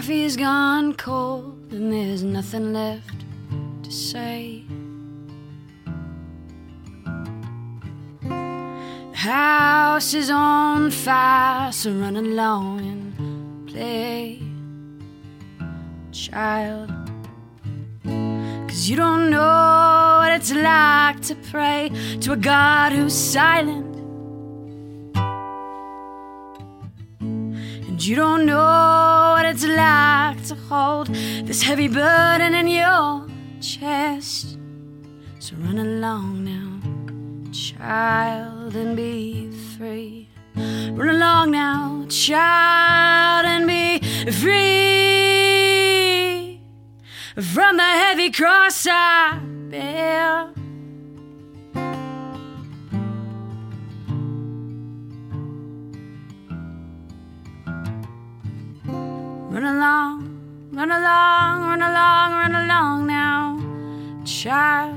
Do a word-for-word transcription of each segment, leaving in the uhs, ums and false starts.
coffee's gone cold and there's nothing left to say. The house is on fire, so run along and play, child. 'Cause you don't know what it's like to pray to a God who's silent. And you don't know what it's like to hold this heavy burden in your chest. So run along now, child, and be free. Run along now, child, and be free from the heavy cross I bear. Run along, run along, run along, run along now, child.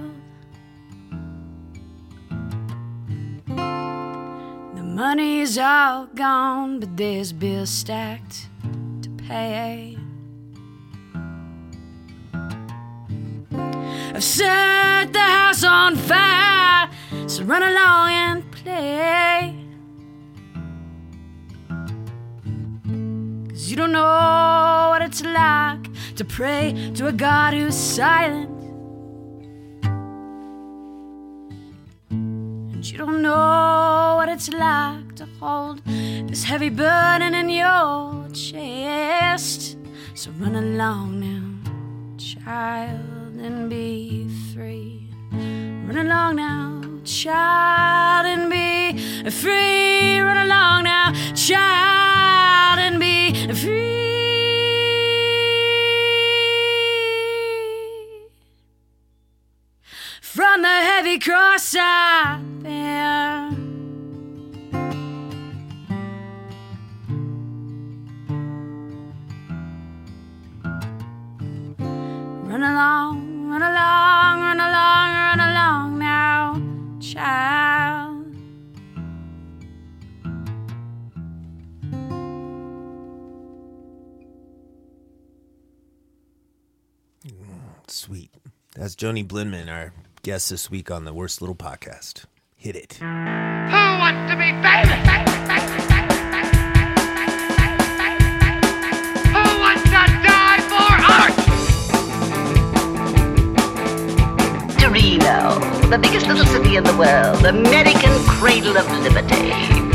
The money's all gone, but there's bills stacked to pay. I've set the house on fire, so run along and play. 'Cause you don't know what it's like to pray to a God who's silent. And you don't know what it's like to hold this heavy burden in your chest. So run along now, child, and be free. Run along now, child, and be free. Run along now, child, and be free. From the heavy cross I bear. Run along, run along, run along, run along now, child. Sweet. That's Joni Blindman, our guest this week on the Worst Little Podcast. Hit it. Who wants to be famous? Who wants to die for art? Torino, the biggest little city in the world, American cradle of liberty.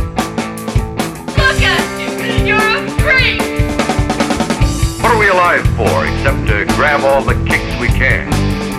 Look at you! You're a freak! What are we alive for except to grab all the kicks we can?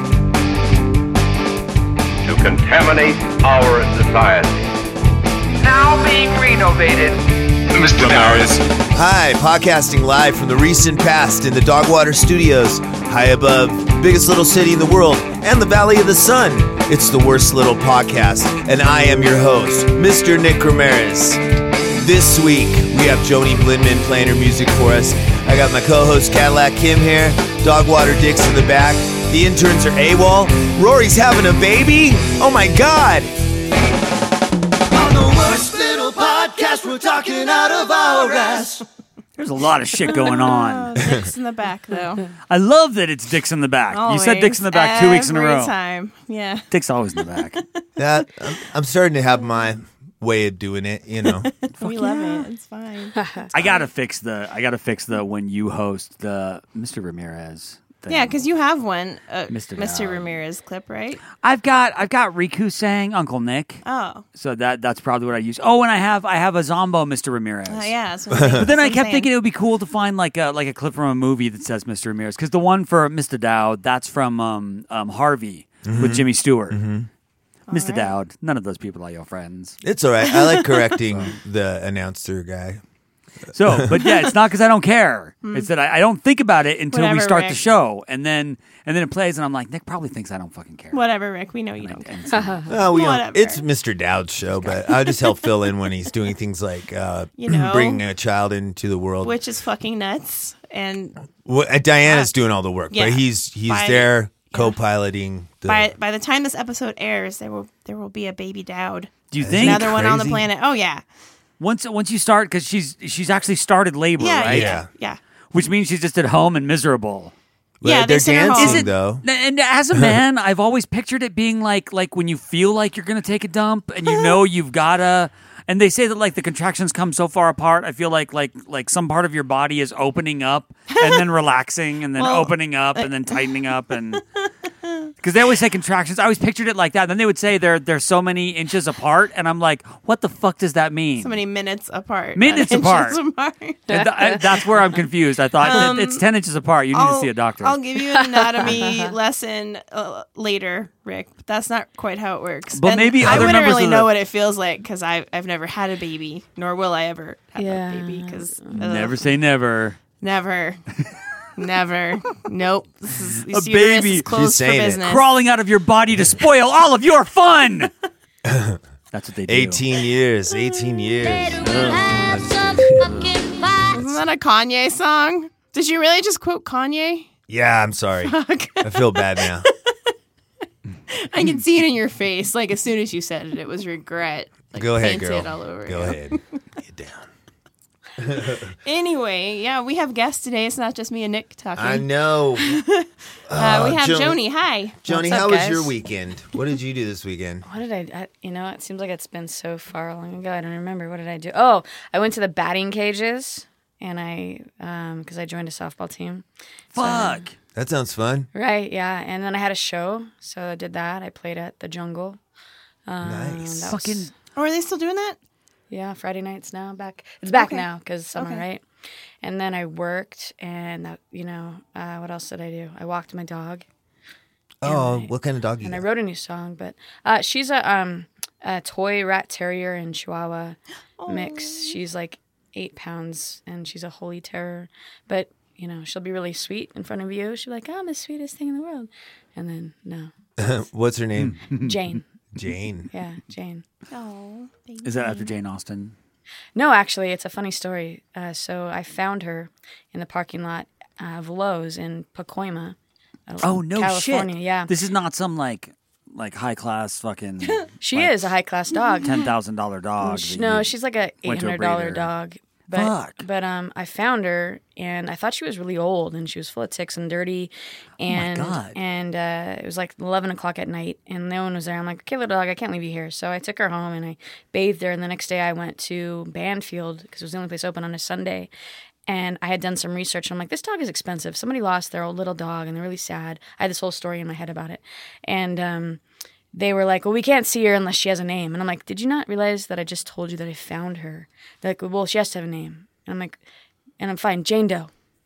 To contaminate our society. Now being renovated. Mister Ramirez. Hi, podcasting live from the recent past in the Dogwater Studios, high above biggest little city in the world and the Valley of the Sun. It's the Worst Little Podcast, and I am your host, Mister Nick Ramirez. This week, we have Joni Blindman playing her music for us. I got my co-host Cadillac Kim here, Dogwater Dix in the back. The interns are AWOL. Rory's having a baby? Oh my God! On the Worst Little Podcast, we're talking out of our ass. There's a lot of shit going on. Oh, Dick's in the back, though. I love that it's Dick's in the back. Always. You said Dick's in the back two weeks in a row. Every time, yeah. Dick's always in the back. That I'm, I'm starting to have my way of doing it, you know. We love it. It's fine. I gotta fix the. I gotta fix the when you host the Mister Ramirez thing. Yeah, because you have one, uh, Mister Mister Dowd. Ramirez clip, right? I've got. I've got Riku saying Uncle Nick. Oh, So that that's probably what I use. Oh, and I have I have a Zombo Mister Ramirez. uh, yeah. That's what I'm But then I that's what I'm kept saying. thinking it would be cool to find like a like a clip from a movie that says Mister Ramirez, because the one for Mister Dowd, that's from um, um, Harvey with Jimmy Stewart. Mister right. Dowd, none of those people are your friends. It's all right. I like correcting the announcer guy. So, but yeah, it's not because I don't care. It's that I, I don't think about it until we Whatever, start the Rick. show, and then and then it plays, and I'm like, Nick probably thinks I don't fucking care. Whatever, Rick. We know you And don't I- care. and so- Oh, we don't, Whatever. it's Mister Dowd's show, but I'll just help fill in when he's doing things like uh, You know. bringing a child into the world. Which is fucking nuts. And Well, uh, Diana's Uh, doing all the work, yeah. but he's he's By- there co-piloting. The, by by the time this episode airs, there will there will be a baby Dowd. Do you think Another one on the crazy? planet. Oh yeah. once once you start, because she's she's actually started labor, Yeah, right? yeah, yeah. which means she's just at home and miserable. Well, Yeah, they they're send her home. dancing Is it- though. And as a man, I've always pictured it being like like when you feel like you're gonna take a dump and you know you've gotta. And they say that like the contractions come so far apart. I feel like like like some part of your body is opening up and then relaxing and then Well, opening up and then tightening up and. Because they always say contractions. I always pictured it like that. Then they would say they're they're so many inches apart, and I'm like, what the fuck does that mean? So many minutes apart. Minutes not inches apart. apart. And th- I- that's where I'm confused. I thought Um, it's ten inches apart. You need to see a doctor. I'll give you an anatomy lesson uh, later, Rick. But that's not quite how it works. But And maybe I other wouldn't members really of know the- what it feels like because I've I've never had a baby, nor will I ever have Yeah. a baby because Never say never. never. Never. Nope. This is, this A uterus baby. is closed She's saying for it. business. Crawling out of your body to spoil all of your fun. That's what they do. eighteen years. eighteen years. Ugh. Isn't that a Kanye song? Did you really just quote Kanye? Yeah, I'm sorry. I feel bad now. I can see it in your face. Like as soon as you said it, it was regret. Like, Go ahead, painted girl. all over Go you. ahead. Get down. Anyway, yeah, we have guests today. It's not just me and Nick talking. I know. Uh, we have Joni- Joni. Hi. Joni, What's up, how was guys? your weekend? What did you do this weekend? What did I, I? You know, it seems like it's been so far long ago. I don't remember. What did I do? Oh, I went to the batting cages, and I, um, because I joined a softball team. So- Fuck. That sounds fun. right? Yeah, and then I had a show, so I did that. I played at the Jungle. Um, Nice. that was- Fucking. Oh, are they still doing that? Yeah, Friday nights now. Back. It's back Okay. now because summer, Okay. right? And then I worked, and that, you know, uh, what else did I do? I walked my dog. Oh, I- what kind of dog you And I got? wrote a new song, but uh, she's a um a toy rat terrier and Chihuahua mix. She's like eight pounds and she's a holy terror. But you know she'll be really sweet in front of you. She'll be like, "I'm the sweetest thing in the world," and then no, What's her name? Jane. Jane. Yeah, Jane. Oh, Is that after Jane Austen? No, actually, it's a funny story. Uh, so I found her in the parking lot of Lowe's in Pacoima. uh, Oh no California. shit. Yeah, This is not some like like high class fucking. she like, is a high class dog. ten thousand dollar dog. Sh- that No, you she's like a eight went to a hundred dollar breeder. dog. But Fuck. but um, I found her and I thought she was really old and she was full of ticks and dirty, and God. and uh, it was like eleven o'clock at night and no one was there. I'm like, okay, little dog, I can't leave you here. So I took her home and I bathed her. And the next day I went to Banfield because it was the only place open on a Sunday. And I had done some research. And I'm like, this dog is expensive. Somebody lost their old little dog and they're really sad. I had this whole story in my head about it, and um. They were like, well, we can't see her unless she has a name. And I'm like, did you not realize that I just told you that I found her? They're like, well, she has to have a name. And I'm like, and I'm fine, Jane Doe.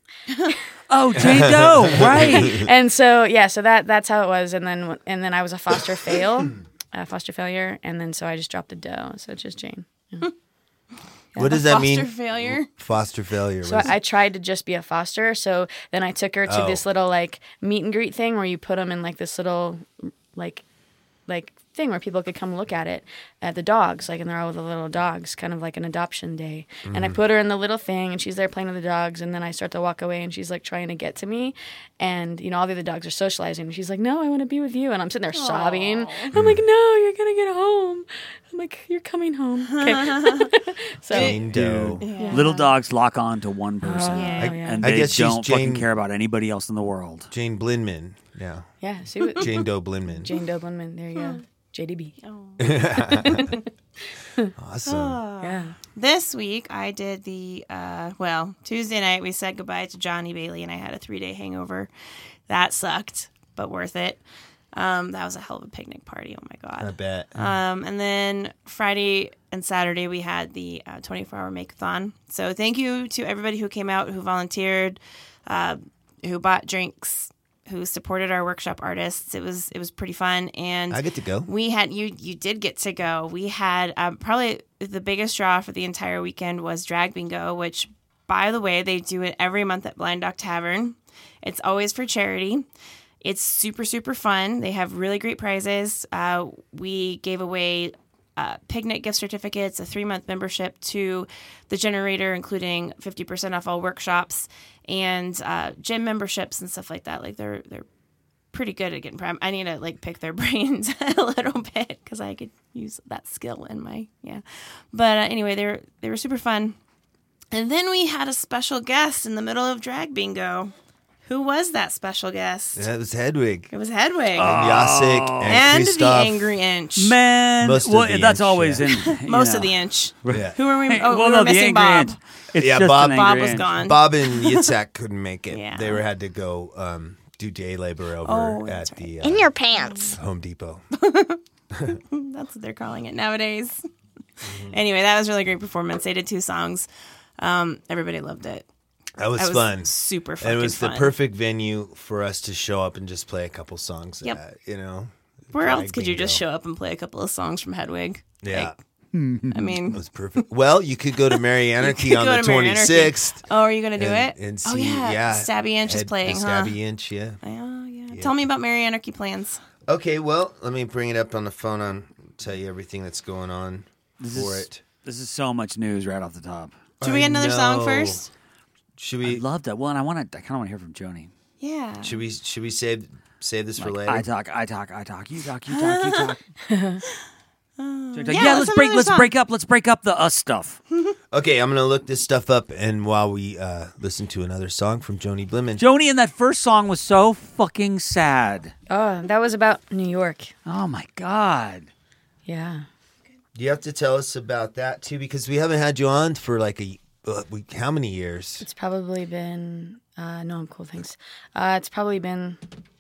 Oh, Jane Doe, right? And so, yeah, so that that's how it was. And then and then I was a foster fail, a foster failure. And then so I just dropped the Doe. So it's just Jane. Yeah. What does that Foster mean? failure. Foster failure. So What is- I tried to just be a foster. So then I took her to Oh. this little like meet and greet thing where you put them in like this little like like thing where people could come look at it at the dogs, like, and they're all the little dogs, kind of like an adoption day. And I put her in the little thing and she's there playing with the dogs, and then I start to walk away and she's like trying to get to me, and you know all the other dogs are socializing and she's like, no, I want to be with you, and I'm sitting there sobbing. I'm like, no, you're gonna get home. I'm like, you're coming home. Okay. So Jane Doe. Little dogs lock on to one person, yeah, I- yeah. and I they guess she's don't fucking Jane- care about anybody else in the world. Jane Blinman. Yeah. yeah, see what Jane Doe Blinman. Jane Doblinman, there you go. J D B. Awesome. Yeah. This week I did the uh, well Tuesday night we said goodbye to Johnny Bailey and I had a three day hangover. That sucked, but worth it. Um, that was a hell of a picnic party. Oh my I god. bet. Um, and then Friday and Saturday we had the uh, twenty-four hour make-a-thon. So thank you to everybody who came out, who volunteered, uh, who bought drinks, who supported our workshop artists. It was it was pretty fun, and I get to go. we had you you did get to go. We had um, probably the biggest draw for the entire weekend was Drag Bingo, which, by the way, they do it every month at Blind Dog Tavern. It's always for charity. It's super, super fun. They have really great prizes. Uh, we gave away uh, picnic gift certificates, a three-month membership to the Generator, including fifty percent off all workshops, and uh, gym memberships and stuff like that. Like they're they're pretty good at getting prime. I need to like pick their brains a little bit because I could use that skill in my yeah. But uh, anyway, they were they were super fun. And then we had a special guest in the middle of drag bingo. Who was that special guest? That was Hedwig. It was Hedwig. And Jacek and, and Christoph. the Angry Inch. Man, Most of well, the that's inch, always yeah. in you Most know. of the inch. Yeah. Who were we? Hey, Oh, well, we no, were the missing angry Bob. inch. It's Yeah, just Bob- an Bob angry was inch. gone. Bob and Yitzhak couldn't make it. Yeah. They were had to go um, do day labor over Oh, at that's the uh, In your pants. Home Depot. That's what they're calling it nowadays. Anyway, that was a really great performance. They did two songs. Um, everybody loved it. That was, It was fun. super fucking And it was fun. the perfect venue for us to show up and just play a couple songs. Yep. At, you know, Where drag else could you just bingo. show up and play a couple of songs from Hedwig? Yeah. Like, I mean, It was perfect. Well, you could go to Merry Anarchy could on go the to Merry Anarchy. twenty-sixth. oh, are you going to do and, it? and see, oh, yeah. yeah. Stabby Inch is Ed- playing, huh? Stabby Inch, yeah. Oh, yeah. Tell me about Merry Anarchy plans. Okay, well, let me bring it up on the phone and tell you everything that's going on This for is, it. This is so much news right off the top. Should we get another song know. first? Should I we? love that. Well, and I want to. I kind of want to hear from Joni. Yeah. Should we? Should we save save this for later? I talk, I talk, I talk. You talk, you talk, you talk. yeah, yeah, let's let's have break. another Let's song. break up. Let's break up the us stuff. Okay, I'm gonna look this stuff up, and while we uh, listen to another song from Joni Blimmen. Joni in that first song was so fucking sad. Oh, that was about New York. Oh my god. Yeah. You have to tell us about that too, because we haven't had you on for like a uh, we, how many years? It's probably been, uh, no, I'm cool, thanks. Uh, it's probably been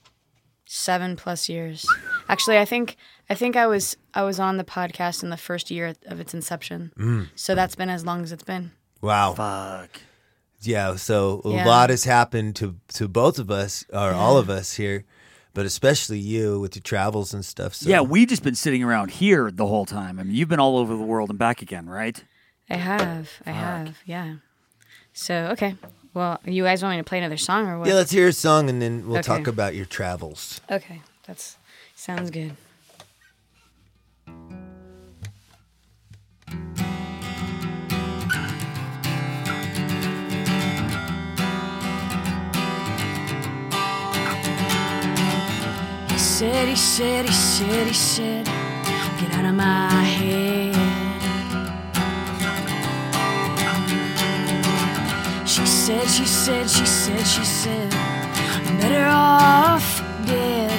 seven plus years. Actually, I think I think I was I was on the podcast in the first year of its inception. Mm. So that's been as long as it's been. Wow. Fuck. Yeah. So a Yeah. lot has happened to to both of us, or all of us here, but especially you with your travels and stuff. So. Yeah, we just been sitting around here the whole time. I mean, you've been all over the world and back again, right? I have. I have. Yeah. So, okay. Well, you guys want me to play another song or what? Yeah. Let's hear a song, and then we'll Okay. talk about your travels. Okay. That's sounds good. He said, he said, he said, he said, get out of my head. She said, she said, she said, she said, I'm better off dead.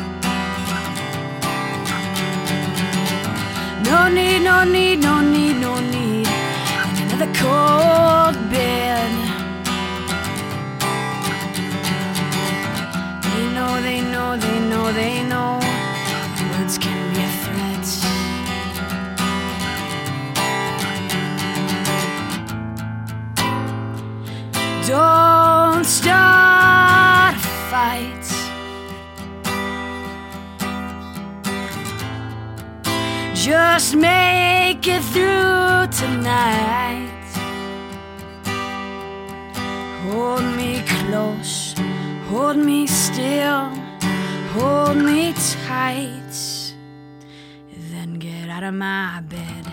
No need, no need, no need, no need in another cold bed. They know, they know, they know, they know words can be a threat. Don't start a fight. Just make it through tonight. Hold me close, hold me still, hold me tight. Then get out of my bed.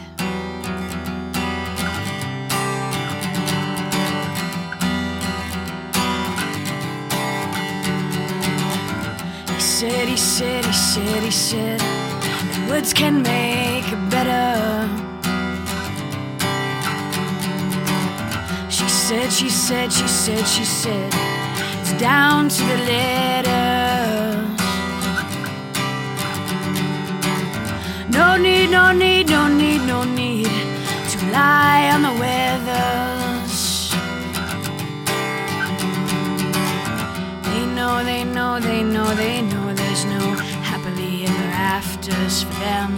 He said, he said, he said, he said, that words can make it better. She said, she said, she said, she said, it's down to the letters. No need, no need, no need, no need to lie on the weathers. They know, they know, they know, they know there's no happily ever afters for them.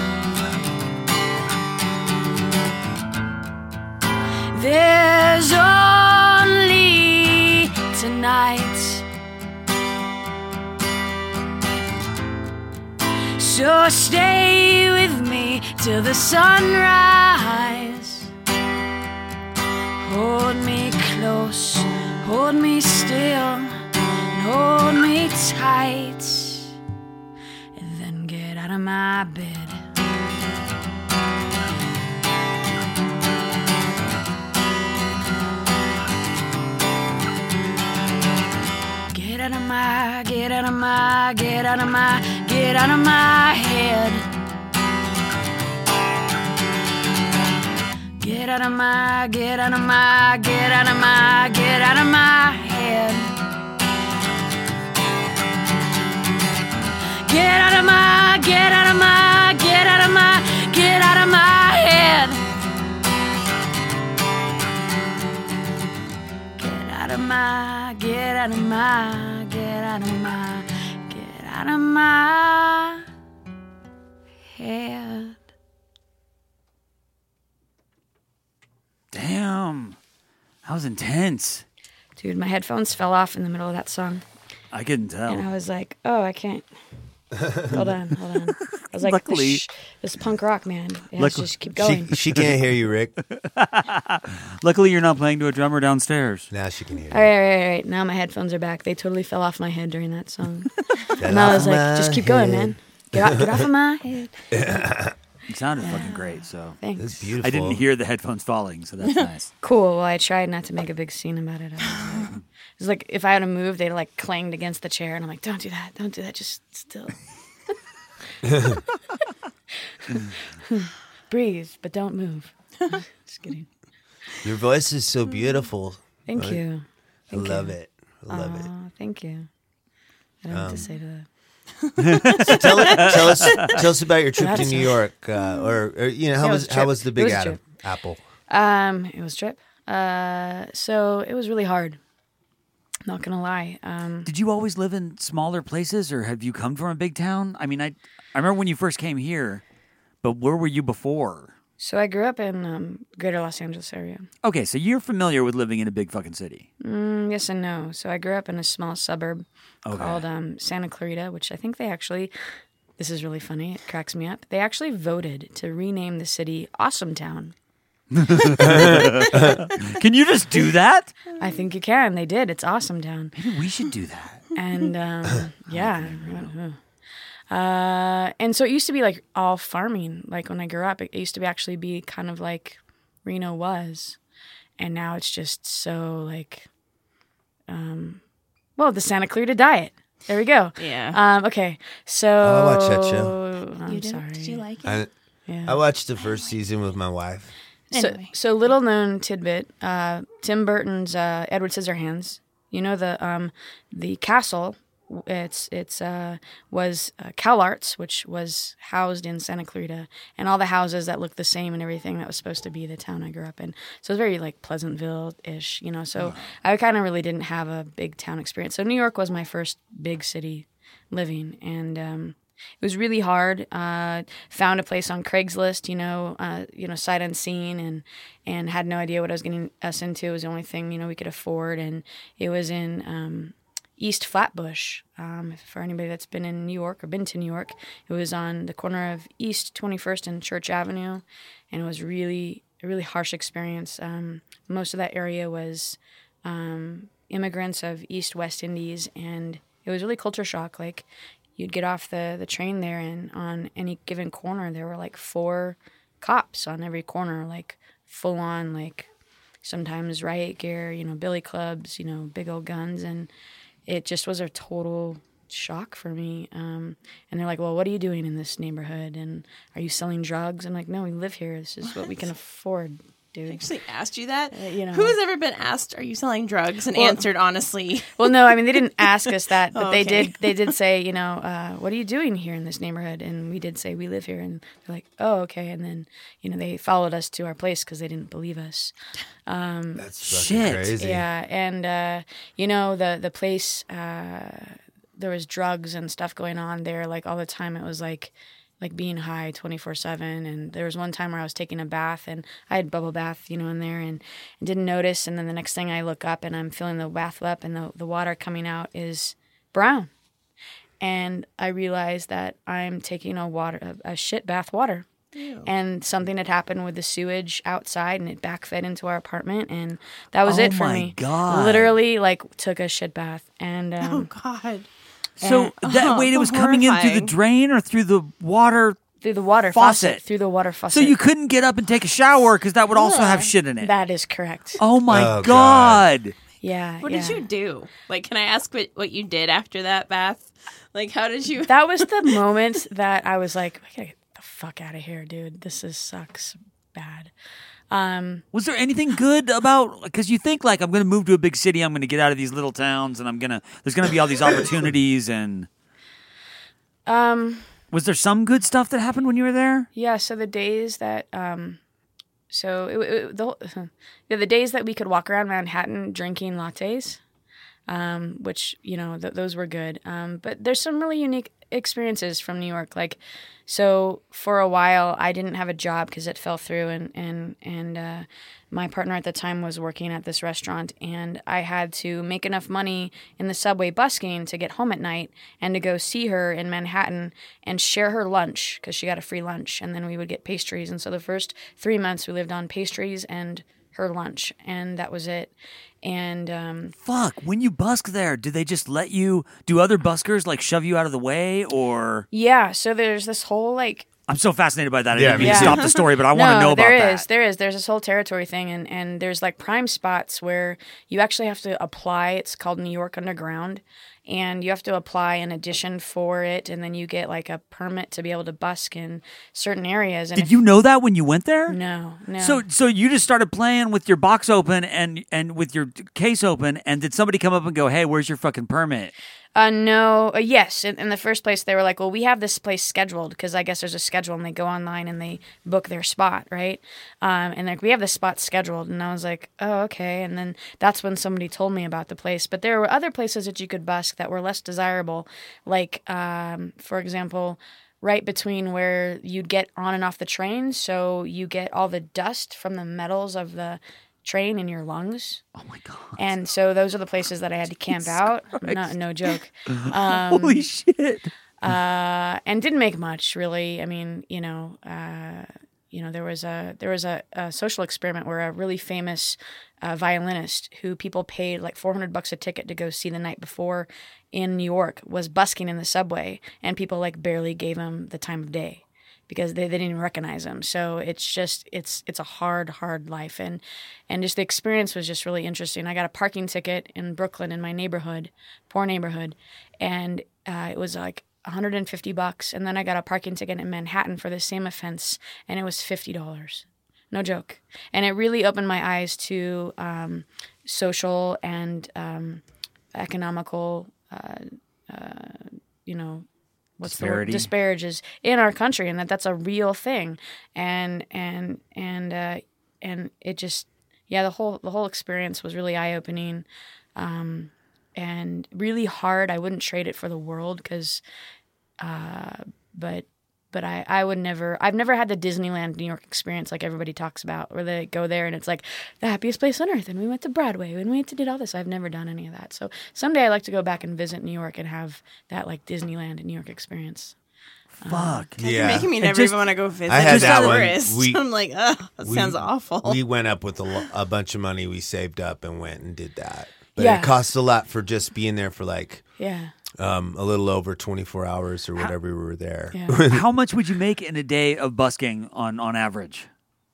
There's only tonight. So stay with me till the sunrise. Hold me close, hold me still, and hold me tight. And then get out of my bed. Get out of my, get out of my, get out of my, get out of my head. Get out of my, get out of my, get out of my, get out of my head. Get out of my, get out of my, get out of my, get out of my head. Get out of my, get out of my, get out of my, get out of my head. Damn. That was intense. Dude, my headphones fell off in the middle of that song. I couldn't tell. And I was like, oh, I can't. Hold on, hold on. I was like, Luckily- Shh, this is punk rock, man. It has Luck- to just keep going. She, she can't hear you, Rick. Luckily, you're not playing to a drummer downstairs. Now she can hear All you. right, all right, all right. Now my headphones are back. They totally fell off my head during that song. Get And I off was like, my just keep going, head. man. Get off, get off of my head. It sounded fucking great, so. Thanks. That's beautiful. I didn't hear the headphones falling, so that's nice. Cool. Well, I tried not to make a big scene about it. It was like if I had to move, they like clanged against the chair, and I'm like, don't do that, don't do that, just still. Breathe, but don't move. Just kidding. Your voice is so beautiful. Thank Right? you. I Thank love you. it. I love it. Aw, thank you. I don't know what Um, to say to that. So tell, it, tell us, tell us about your trip to That's New right. York, uh, or, or you know, how Yeah, it was was a how trip. was the It Big was a Adam trip. apple? Um, it was a trip. Uh, so it was really hard. Not gonna lie. Um, Did you always live in smaller places, or have you come from a big town? I mean, I I remember when you first came here, but where were you before? so I grew up in um, Greater Los Angeles area. Okay, so you're familiar with living in a big fucking city. Mm, yes and no. So I grew up in a small suburb Okay. called um, Santa Clarita, which I think they actually. This is really funny. It cracks me up. They actually voted to rename the city Awesome Town. Can you just do that? I think you can. They did. It's Awesome Town. Maybe we should do that. And um, yeah. Uh, and so it used to be like all farming. Like when I grew up, it used to be actually be kind of like Reno was. And now it's just so like, um, well, the Santa Clarita Diet. There we go. Yeah. Um, okay. So. Oh, I watched that show. I'm you did, sorry. Did you like it? I, Yeah. I watched the first season with my wife. So, Anyway. so little known tidbit. Uh, Tim Burton's uh, Edward Scissorhands. You know the um, the castle. It's it's uh, was uh, CalArts, which was housed in Santa Clarita, and all the houses that looked the same and everything that was supposed to be the town I grew up in. So it was very like Pleasantville-ish, you know. So I kind of really didn't have a big town experience. So New York was my first big city living, and um, it was really hard. Uh, found a place on Craigslist, you know, uh, you know, sight unseen, and and had no idea what I was getting us into. It was the only thing you know we could afford, and it was in um, East Flatbush. Um, for anybody that's been in New York or been to New York, it was on the corner of East twenty-first and Church Avenue, and it was really a really harsh experience. Um, most of that area was um, immigrants of East West Indies, and it was really culture shock. Like you'd get off the, the train there, and on any given corner, there were like four cops on every corner, like full on, like sometimes riot gear, you know, billy clubs, you know, big old guns. And it just was a total shock for me. Um, and they're like, well, what are you doing in this neighborhood? And are you selling drugs? I'm like, no, we live here. This is what we can afford, dude. I actually asked you that. Uh, you know. Who has ever been asked, "Are you selling drugs?" and Well- answered honestly. Well, no, I mean they didn't ask us that, but Oh, they okay. did. They did say, you know, uh, what are you doing here in this neighborhood? And we did say we live here, and they're like, oh, okay. And then, you know, they followed us to our place because they didn't believe us. That's fucking Shit. crazy. Yeah, and uh, you know the the place, uh, there was drugs and stuff going on there like all the time. It was like like being high twenty-four seven. And there was one time where I was taking a bath, and I had bubble bath, you know, in there, and, and didn't notice. And then the next thing I look up, and I'm filling the bath up, and the, the water coming out is brown. And I realized that I'm taking a water a, a shit bath water. And something had happened with the sewage outside, and it backfed into our apartment, and that was Oh it for my me. God. Literally, like, took a shit bath, and Oh um, God. So And- that Oh, wait, it was coming in through the horrifying. drain or through the water. through the water Faucet. faucet, through the water faucet. So you couldn't get up and take a shower because that would also have shit in it. That is correct. Oh my Oh, god. God. Yeah. What yeah. did you do? Like, can I ask what, what you did after that bath? Like, how did you? That was the moment that I was like, I gotta get the fuck out of here, dude. This is sucks bad. Um, Was there anything good about, because you think like I'm going to move to a big city, I'm going to get out of these little towns, and I'm going to, there's going to be all these opportunities, and um, was there some good stuff that happened when you were there? yeah. So the days that, um, so it, it, the whole- yeah, the days that we could walk around Manhattan drinking lattes, um, which you know th- those were good. Um, but there's some really unique experiences from New York. Like, so for a while I didn't have a job because it fell through, and and and uh, my partner at the time was working at this restaurant, and I had to make enough money in the subway busking to get home at night and to go see her in Manhattan and share her lunch because she got a free lunch, and then we would get pastries. And so the first three months we lived on pastries and her lunch, and that was it. And um, Fuck, when you busk there, do they just let you, do other buskers like shove you out of the way, or? yeah, so there's this whole like I'm so fascinated by that. I Yeah, didn't mean me to too. stop the story, but I want to no, know about there that. is, there is. There's this whole territory thing, and, and there's like prime spots where you actually have to apply. It's called New York Underground, and you have to apply an addition for it, and then you get like a permit to be able to busk in certain areas. And Did if- you know that when you went there? No, no. So, so you just started playing with your box open and and with your case open, and did somebody come up and go, "Hey, where's your fucking permit?" Uh, no, uh, yes. In, in the first place, they were like, well, we have this place scheduled because I guess there's a schedule, and they go online and they book their spot, right? Um, and like, we have this spot scheduled. And I was like, oh, okay. And then that's when somebody told me about the place. But there were other places that you could busk that were less desirable. Like, um, for example, right between where you'd get on and off the train. So you get all the dust from the metals of the train in your lungs. Oh my god! And so those are the places that I had to camp out. No, no joke. Um, Holy shit! uh, and didn't make much really. I mean, you know, uh, you know, there was a there was a, a social experiment where a really famous uh, violinist who people paid like four hundred bucks a ticket to go see the night before in New York was busking in the subway, and people like barely gave him the time of day because they, they didn't even recognize him. So it's just it's it's a hard hard life, and and just the experience was just really interesting. I got a parking ticket in Brooklyn in my neighborhood, poor neighborhood, and uh, it was like one hundred fifty bucks, and then I got a parking ticket in Manhattan for the same offense, and it was fifty dollars. No joke. And it really opened my eyes to um, social and um, economical, uh, uh, you know, what's the word? Disparity. Disparages in our country, and that that's a real thing. And and and uh, and it just yeah, the whole the whole experience was really eye opening. Um, and really hard. I wouldn't trade it for the world because, uh, but but I, I would never. I've never had the Disneyland New York experience like everybody talks about, where they go there and it's like the happiest place on earth, and we went to Broadway and we went to did all this. I've never done any of that. So someday I'd like to go back and visit New York and have that like Disneyland New York experience. Fuck. You're Yeah. making me And never just- even want to go visit. I had as a that one. tourist. We- I'm like, oh, that we- sounds awful. We went up with a, lo- a bunch of money we saved up and went and did that. But Yeah. it cost a lot for just being there for like Yeah. um, a little over twenty-four hours or whatever we were there. Yeah. How much would you make in a day of busking on on average?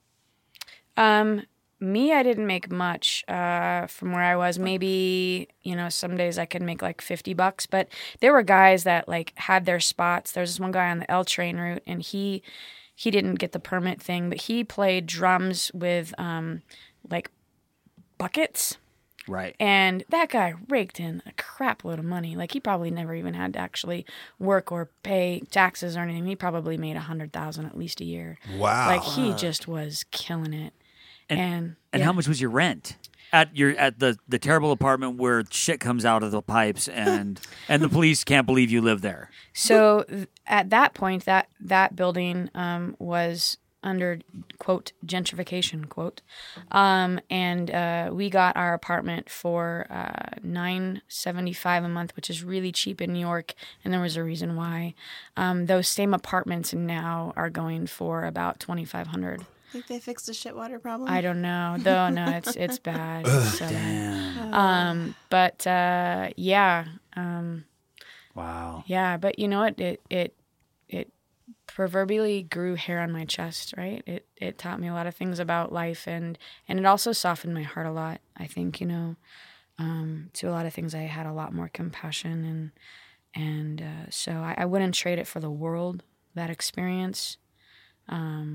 Um, me, I didn't make much uh, from where I was. Maybe, you know, some days I could make like fifty bucks, but there were guys that like had their spots. There was this one guy on the L train route, and he he didn't get the permit thing, but he played drums with um, like buckets. Right. And that guy raked in a crap load of money. Like, he probably never even had to actually work or pay taxes or anything. He probably made a hundred thousand at least a year. Wow. Like, he just was killing it. And And and yeah. how much was your rent at your at the the terrible apartment where shit comes out of the pipes and and the police can't believe you live there? So th- at that point, that that building um, was under quote gentrification quote, um, and uh, we got our apartment for uh, nine seventy five a month, which is really cheap in New York, and there was a reason why. Um, those same apartments now are going for about twenty five hundred. Think they fixed the shit water problem? I don't know, though. No, it's it's bad. It's so bad. Um, but uh, yeah. Um, Wow. Yeah, but you know what? It it it proverbially grew hair on my chest, right? It it taught me a lot of things about life, and and it also softened my heart a lot. I think, you know, um, to a lot of things I had a lot more compassion, and and uh, so I, I wouldn't trade it for the world, that experience. Um,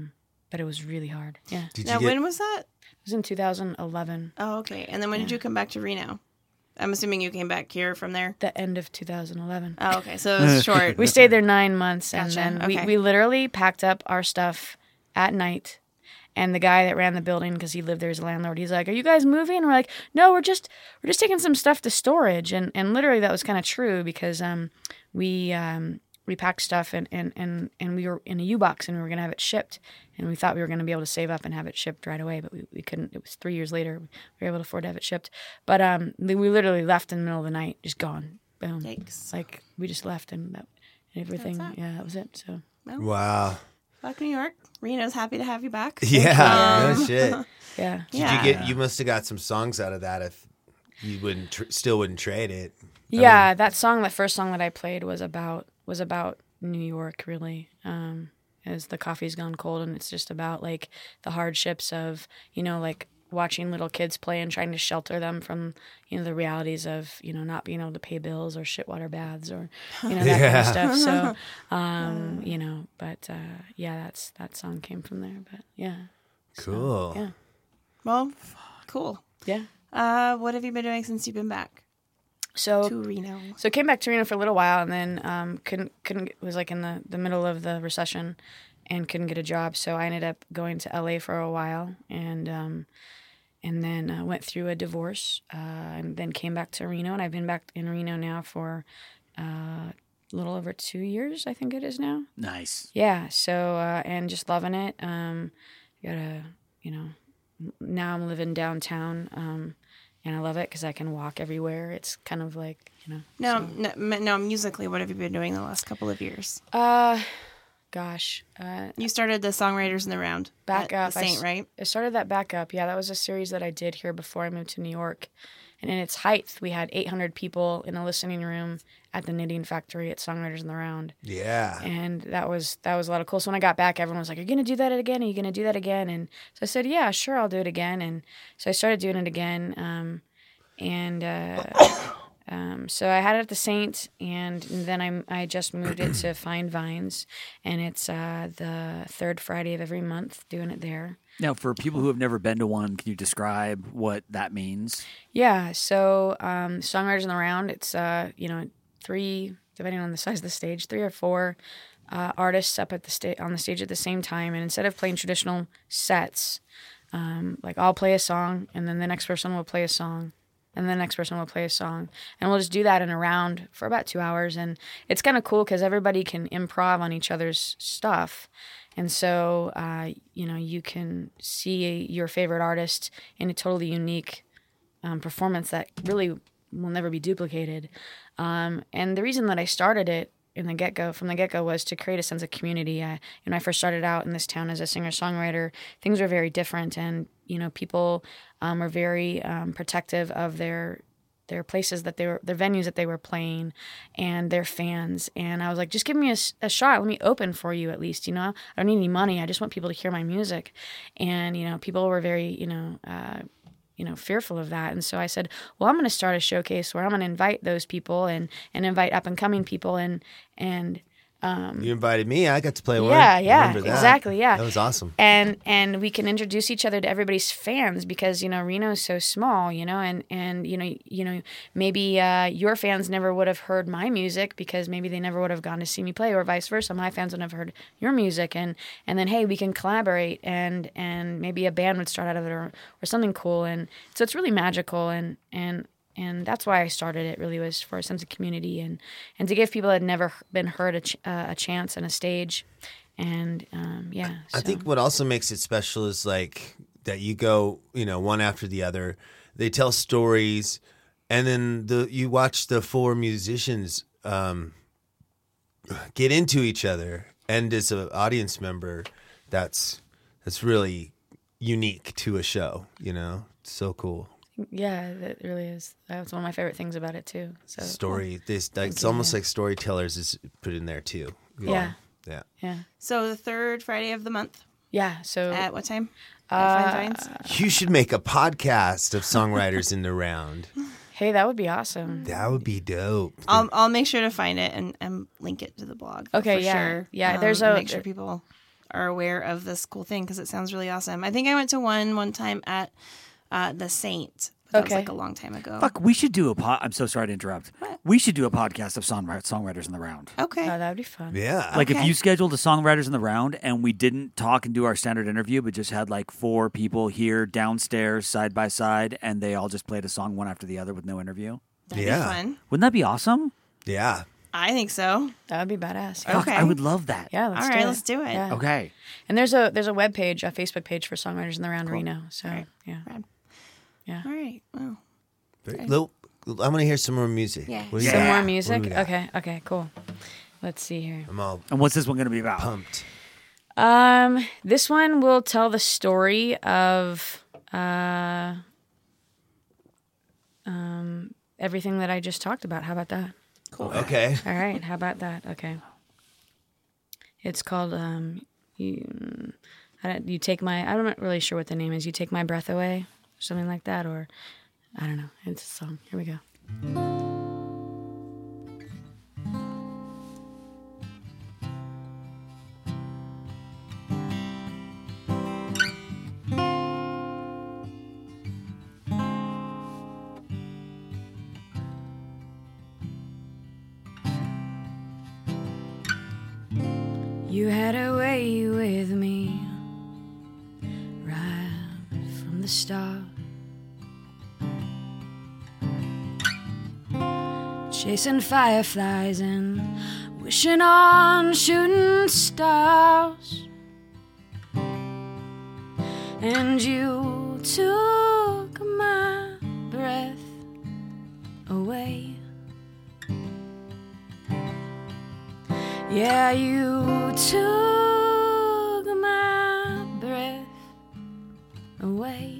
but it was really hard. Yeah. It Did Now, you get, when was that? was in two thousand eleven, Oh, okay. And then when did you come back to Reno? I'm assuming you came back here from there. the end of two thousand eleven. Oh, okay. So it was short. We stayed there nine months, and Gotcha, then okay. we, we literally packed up our stuff at night. And the guy that ran the building, because he lived there as a landlord, he's like, "Are you guys moving?" And we're like, "No, we're just we're just taking some stuff to storage." And and literally that was kind of true because um we um we packed stuff and, and, and, and we were in a U-Box and we were gonna have it shipped, and we thought we were gonna be able to save up and have it shipped right away, but we, we couldn't. It was three years later we were able to afford to have it shipped. But um we literally left in the middle of the night, just gone, boom. Yikes. Like we just left and that and everything. That's it. Yeah, that was it. So wow. Fuck New York. Reno's happy to have you back. Yeah, Um, no shit. yeah. Did Yeah. you get? You must have got some songs out of that if you wouldn't tr- still wouldn't trade it. Yeah, that song, the first song that I played was about was about New York, really. Um, as the coffee's gone cold, and it's just about like the hardships of, you know, like watching little kids play and trying to shelter them from, you know, the realities of, you know, not being able to pay bills or shitwater baths or, you know, that kind Yeah. of stuff. So, um, you know, but uh, yeah, that's that song came from there. But yeah, Cool. yeah, Well, cool. yeah. Uh, what have you been doing since you've been back So to Reno? So came back to Reno for a little while, and then um, couldn't couldn't was like in the, the middle of the recession, and couldn't get a job. So I ended up going to L A for a while, and um, and then uh, went through a divorce, uh, and then came back to Reno, and I've been back in Reno now for uh, a little over two years, I think it is now. Nice. Yeah. So uh, and just loving it. Um, gotta you know, now I'm living downtown. Um, And I love it because I can walk everywhere. It's kind of like, you know. No, so. no, no, musically, what have you been doing the last couple of years? Uh, gosh. Uh, You started the Songwriters in the Round. back at up. The I Saint, s- right? I started that back up. Yeah, that was a series that I did here before I moved to New York. And in its height, we had eight hundred people in a listening room at the Knitting Factory at Songwriters in the Round. Yeah. And that was that was a lot of cool. So when I got back, everyone was like, "Are you going to do that again? Are you going to do that again?" And so I said, "Yeah, sure, I'll do it again." And so I started doing it again. Um, and uh, um, so I had it at the Saint, and then I I just moved it to Find Vines, and it's uh, the third Friday of every month, doing it there. Now, for people who have never been to one, can you describe what that means? Yeah, so um, Songwriters in the Round, it's, uh, you know, three, depending on the size of the stage, three or four uh, artists up at the sta- on the stage at the same time. And instead of playing traditional sets, um, like I'll play a song, and then the next person will play a song, and the next person will play a song. And we'll just do that in a round for about two hours. And it's kind of cool because everybody can improv on each other's stuff. And so, uh, you know, you can see your favorite artist in a totally unique um, performance that really will never be duplicated. Um, and the reason that I started it in the get-go, from the get-go, was to create a sense of community. I, when I first started out in this town as a singer-songwriter, things were very different. And, you know, people um, were very um, protective of their their places that they were, their venues that they were playing, and their fans. And I was like, just give me a, a shot. Let me open for you at least, you know? I don't need any money. I just want people to hear my music. And, you know, people were very, you know, uh, you know, fearful of that. And so I said, well, I'm going to start a showcase where I'm going to invite those people and, and invite up and coming people and, and, um, You invited me. I got to play one. yeah, yeah, Remember that. exactly, yeah. That was awesome. And and we can introduce each other to everybody's fans because, you know, Reno is so small, you know, and, and you know, you know, maybe uh, your fans never would have heard my music because maybe they never would have gone to see me play, or vice versa. My fans would have heard your music, and, and then hey, we can collaborate, and and maybe a band would start out of it, or, or something cool. And so it's really magical, and and. And that's why I started it, really was for a sense of community and, and to give people that had never been heard a, ch- uh, a chance and a stage. And, um, yeah. I so. think what also makes it special is like that you go, you know, one after the other. They tell stories, and then the you watch the four musicians um, get into each other. And as an audience member, that's that's really unique to a show, you know? It's so cool. Yeah, that really is. That's one of my favorite things about it too. So Story. This like, it's you, almost yeah. like storytellers is put in there too. Yeah. Yeah. Yeah. So the third Friday of the month. Yeah. So At what time? Uh, At Find Vines? You should make a podcast of songwriters in the round. hey, that would be awesome. That would be dope. I'll I'll make sure to find it and, and link it to the blog. Okay, for yeah. sure. Yeah, Um, there's and a- make sure people are aware of this cool thing because it sounds really awesome. I think I went to one one time at uh, the Saint. That Okay. was like a long time ago. Fuck, we should do a pod. I'm so sorry to interrupt. What? We should do a podcast of songwri- songwriters in the round. Okay. Oh, that would be fun. Yeah. Like if Okay. you scheduled a songwriters in the round and we didn't talk and do our standard interview, but just had like four people here downstairs side by side, and they all just played a song one after the other with no interview. That'd Yeah. be fun. Wouldn't that be awesome? Yeah. I think so. That would be badass. Okay. Fuck, I would love that. Yeah, let's All do right, it. let's do it. Yeah. Okay. And there's a there's a web page, a Facebook page for Songwriters in the Round Reno. So yeah, Rad. yeah. All right. Wow. Very, little, I'm going to hear some more music. Yeah. What do you Some got? more What do music. we got? Okay, okay, cool. Let's see here. I'm all And what's this one going to be about? pumped. Um, this one will tell the story of uh, um, everything that I just talked about. How about that? Okay. All right. How about that? Okay. It's called um, you. I don't, you take my. I'm not really sure what the name is. You take my breath away, something like that, or I don't know. It's a song. Here we go. You had a way with me right from the start. Chasing fireflies and wishing on shooting stars. And you took my breath away. Yeah, you took my breath away.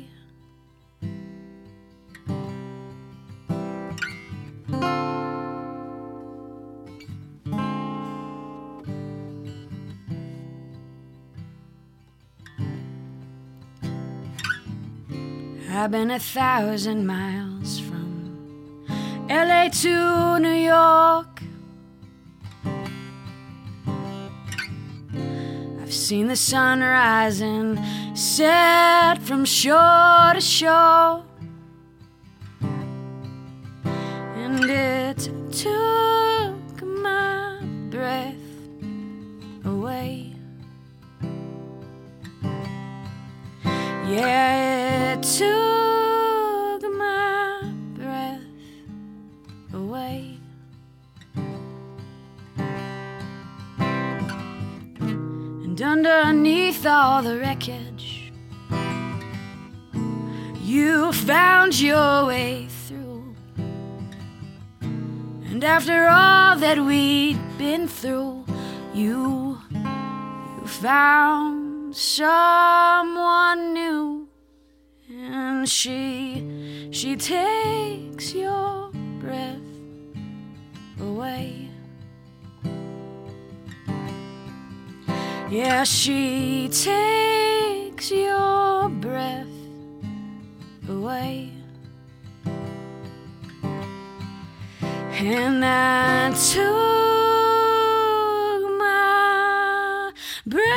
I've been a thousand miles from L A to New York. I've seen the sun rise and set from shore to shore, and it took my breath away. Yeah, it took my breath away. And underneath all the wreckage, you found your way through. And after all that we'd been through, you, you found someone new. And she, she takes your breath away. Yeah, she takes your breath away. And I took my breath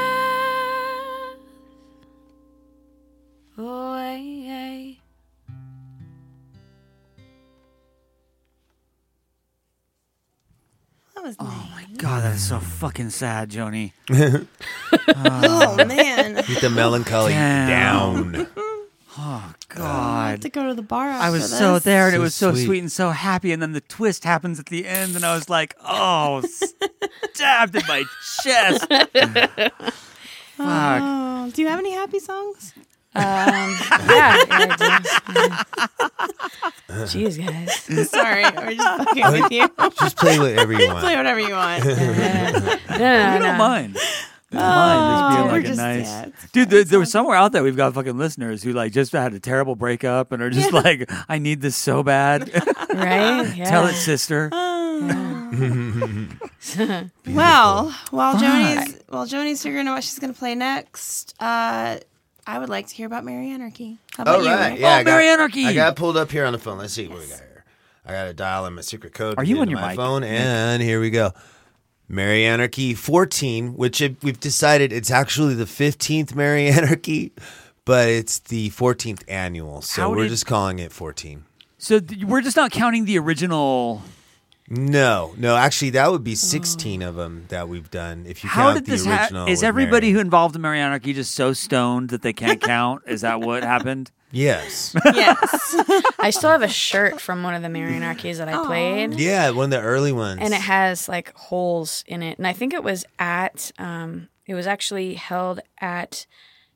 away. That was nice. God, that is so fucking sad, Joni. Oh, man. Get the melancholy Damn. down. Oh, I God. have to go to the bar after I was this. so there, and it So was so sweet. sweet and so happy, and then the twist happens at the end, and I was like, oh, stabbed in my chest. Fuck. Oh, do you have any happy songs? Um, yeah, yeah, I do. Jeez, guys. Sorry, we're just fucking with you. Just play whatever you Play want. whatever you want. No, no, You no. don't mind. You don't mind just we're being like a just- nice yeah, it's dude. There, there was somewhere out there we've got fucking listeners who like just had a terrible breakup and are just like, I need this so bad. Right? Yeah. Tell it, sister. Well, while Joni's while Joni's figuring out what she's going to play next, uh, I would like to hear about Merry Anarchy. How about All you? right. Rick? Yeah, I Oh, Merry got, Anarchy. I got it pulled up here on the phone. Let's see what we got here. I got to dial in my secret code. Are to you get on into your my mic? phone? And here we go. Merry Anarchy fourteen, which it, we've decided it's actually the fifteenth Merry Anarchy, but it's the fourteenth annual, so How we're did- just calling it fourteen. So th- we're just not counting the original. No, no, actually, that would be sixteen of them that we've done. If you How count did the this happen? original, Is with everybody Mary. who involved in Merry Anarchy just so stoned that they can't count? Is that what happened? Yes. Yes. I still have a shirt from one of the Merry Anarchies that I played. Yeah, one of the early ones. And it has like holes in it. And I think it was at, um, it was actually held at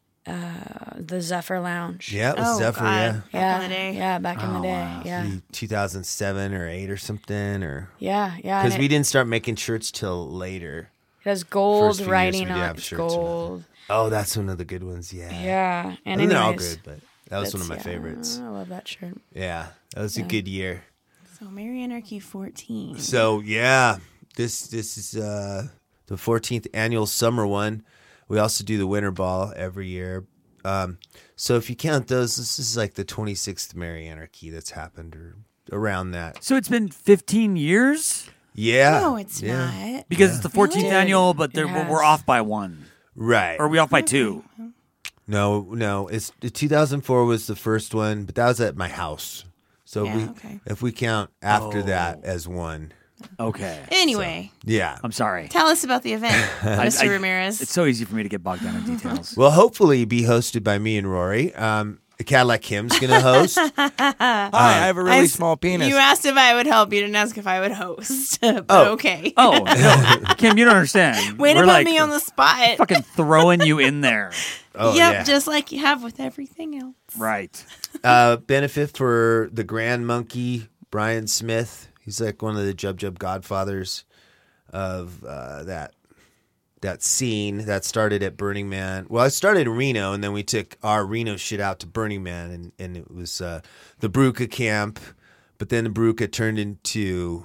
uh, the Zephyr Lounge. Yeah, it was Oh, Zephyr, God. yeah. Back Yeah. in the day. Yeah, back in the Oh, day. wow. Yeah. Maybe two thousand seven or eight or something, or Yeah, yeah. because and we it, didn't start making shirts till later. it has gold First few years writing we did on have it. shirts and Gold. Oh, that's one of the good ones. Yeah, Yeah. And I mean, they're all anyways, good, but that was one of my that's- yeah, favorites. I love that shirt. Yeah, that was a Yeah. good year. So Merry Anarchy fourteen. So yeah, this this is uh, the fourteenth annual summer one. We also do the winter ball every year. Um, so if you count those, this is like the twenty-sixth Merry Anarchy that's happened, or around that. So it's been fifteen years Yeah. No, it's yeah. not. because it's the fourteenth Really? annual, but they're, It we're- has. we're off by one. Right. Or are we off by two? No, no. It's the two thousand four was the first one, but that was at my house. So if Yeah, we okay. if we count after Oh. that as one, Okay. Anyway, yeah. I'm sorry. tell us about the event, Mister I- Ramirez. It's so easy for me to get bogged down in details. Well, hopefully be hosted by me and Rory. Um, Cadillac Kim's gonna host. Hi, I have a really I s- small penis. You asked if I would help. You didn't ask if I would host. but Oh. okay. Oh, no. Kim, you don't understand. Way to We're put like me on the spot. fucking throwing you in there. Oh, yep, yeah. just like you have with everything else. Right. uh, benefit for the Grand Monkey, Brian Smith. He's like one of the Jub Jub godfathers of uh, that that scene that started at Burning Man. Well, I started in Reno, and then we took our Reno shit out to Burning Man, and, and it was uh, the Bruca camp. But then the Bruca turned into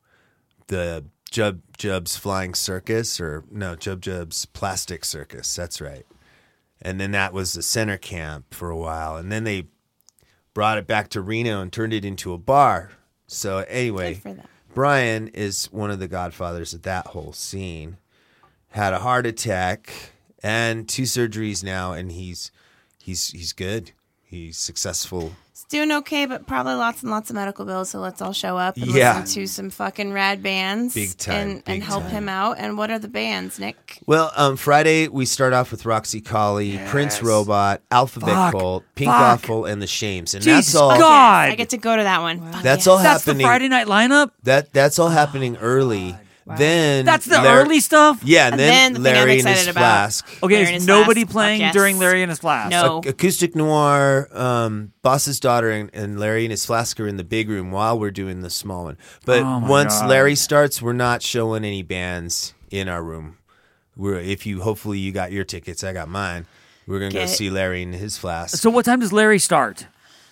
the Jub Jub's Flying Circus, or no, Jub Jub's Plastic Circus. That's right. And then that was the center camp for a while, and then they brought it back to Reno and turned it into a bar. So anyway, Good for them. Brian is one of the godfathers of that whole scene. Had a heart attack and two surgeries now, and he's he's he's good. He's successful. It's doing okay, but probably lots and lots of medical bills. So let's all show up and Yeah. listen to some fucking rad bands. Big time, And, and big help time. him out. And what are the bands, Nick? Well, um, Friday we start off with Roxy Collie, Prince Robot, Alphabet Fuck. Cult, Pink Fuck. Awful, and the Shames, and Jesus that's all. God. I get to go to that one. Fuck That's yeah. all That's the happening. Friday night lineup? That that's all happening early. Then That's the Lar- early stuff? Yeah, and, And then, then the thing I'm Larry and his excited about. Flask. Okay, Larry is and his nobody Flask? playing Fuck yes. during Larry and his Flask? No. Acoustic Noir, um, Boss's Daughter, and, and Larry and his Flask are in the big room while we're doing the small one. But Oh my once God. Larry starts, we're not showing any bands in our room. We're if you hopefully you got your tickets, I got mine. We're gonna go Get- see Larry and his Flask. So what time does Larry start?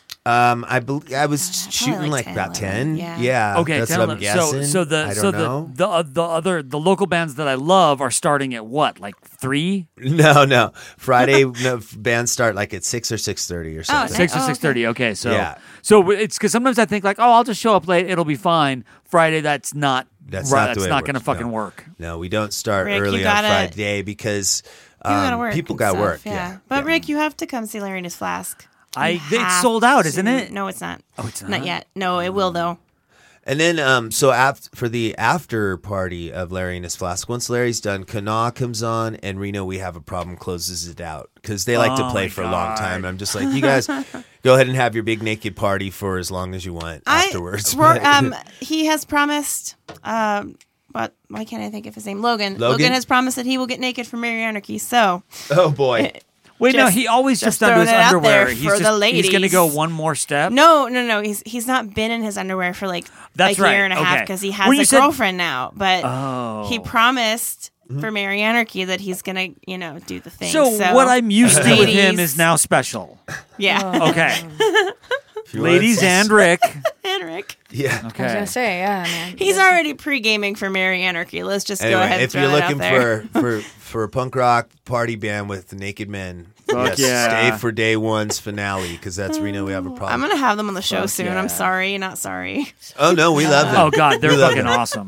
Um, I bel I was shooting like like, 10, about eleven, ten. yeah. Okay, that's ten, what I'm eleven. guessing. So, so the I don't so know. the the uh, the other the local bands that I love are starting at what, like three, No, no. Friday no, bands start like at six or six thirty or something. six or Oh, okay. six thirty? Okay, so Yeah. so it's because sometimes I think like, oh, I'll just show up late, it'll be fine. Friday, that's not That's right, not the that's way it not going to works, fucking no. work. No, we don't start Rick, you early gotta- on Friday because You gotta um, work. people and got stuff, work. Yeah. Yeah, But yeah. Rick, you have to come see Larry and his Flask. I You it's have sold out, isn't to. it? No, it's not. Oh, it's Not not? yet. No, it will though. And then, um, so after for the after party of Larry and his Flask, once Larry's done, Kana comes on, and Reno We Have a Problem closes it out because they like to Oh play my for a long God. time. I'm just like, you guys go ahead and have your big naked party for as long as you want afterwards. I, Ro- But- um, he has promised. Um, but why can't I think of his name? Logan. Logan? has promised that he will get naked for Merry Anarchy. So oh boy, Wait, no, Just- he always just, just under his throwing it out underwear. there He's for just the he's going to ladies. go one more step. no, no, no. He's he's not been in his underwear for like That's a year right, and a half okay. because he has When you a said- girlfriend now. But Oh. he promised for Merry Anarchy that he's gonna you know do the thing. So, what I'm used to with him ladies- is now special. yeah, Okay, If you want- ladies and Rick. Henrik. yeah. I was Okay. gonna say, yeah, man. He's already pre-gaming for Merry Anarchy. Let's just go Anyway, ahead and if throw you're that looking out there. for, for for a punk rock party band with the naked men, Fuck yes, yeah. stay for day one's finale because that's Reno We Have a Problem. I'm gonna have them on the show Fuck soon. yeah. I'm sorry, not sorry. oh no, we love them. Oh God, they're We love fucking them. awesome.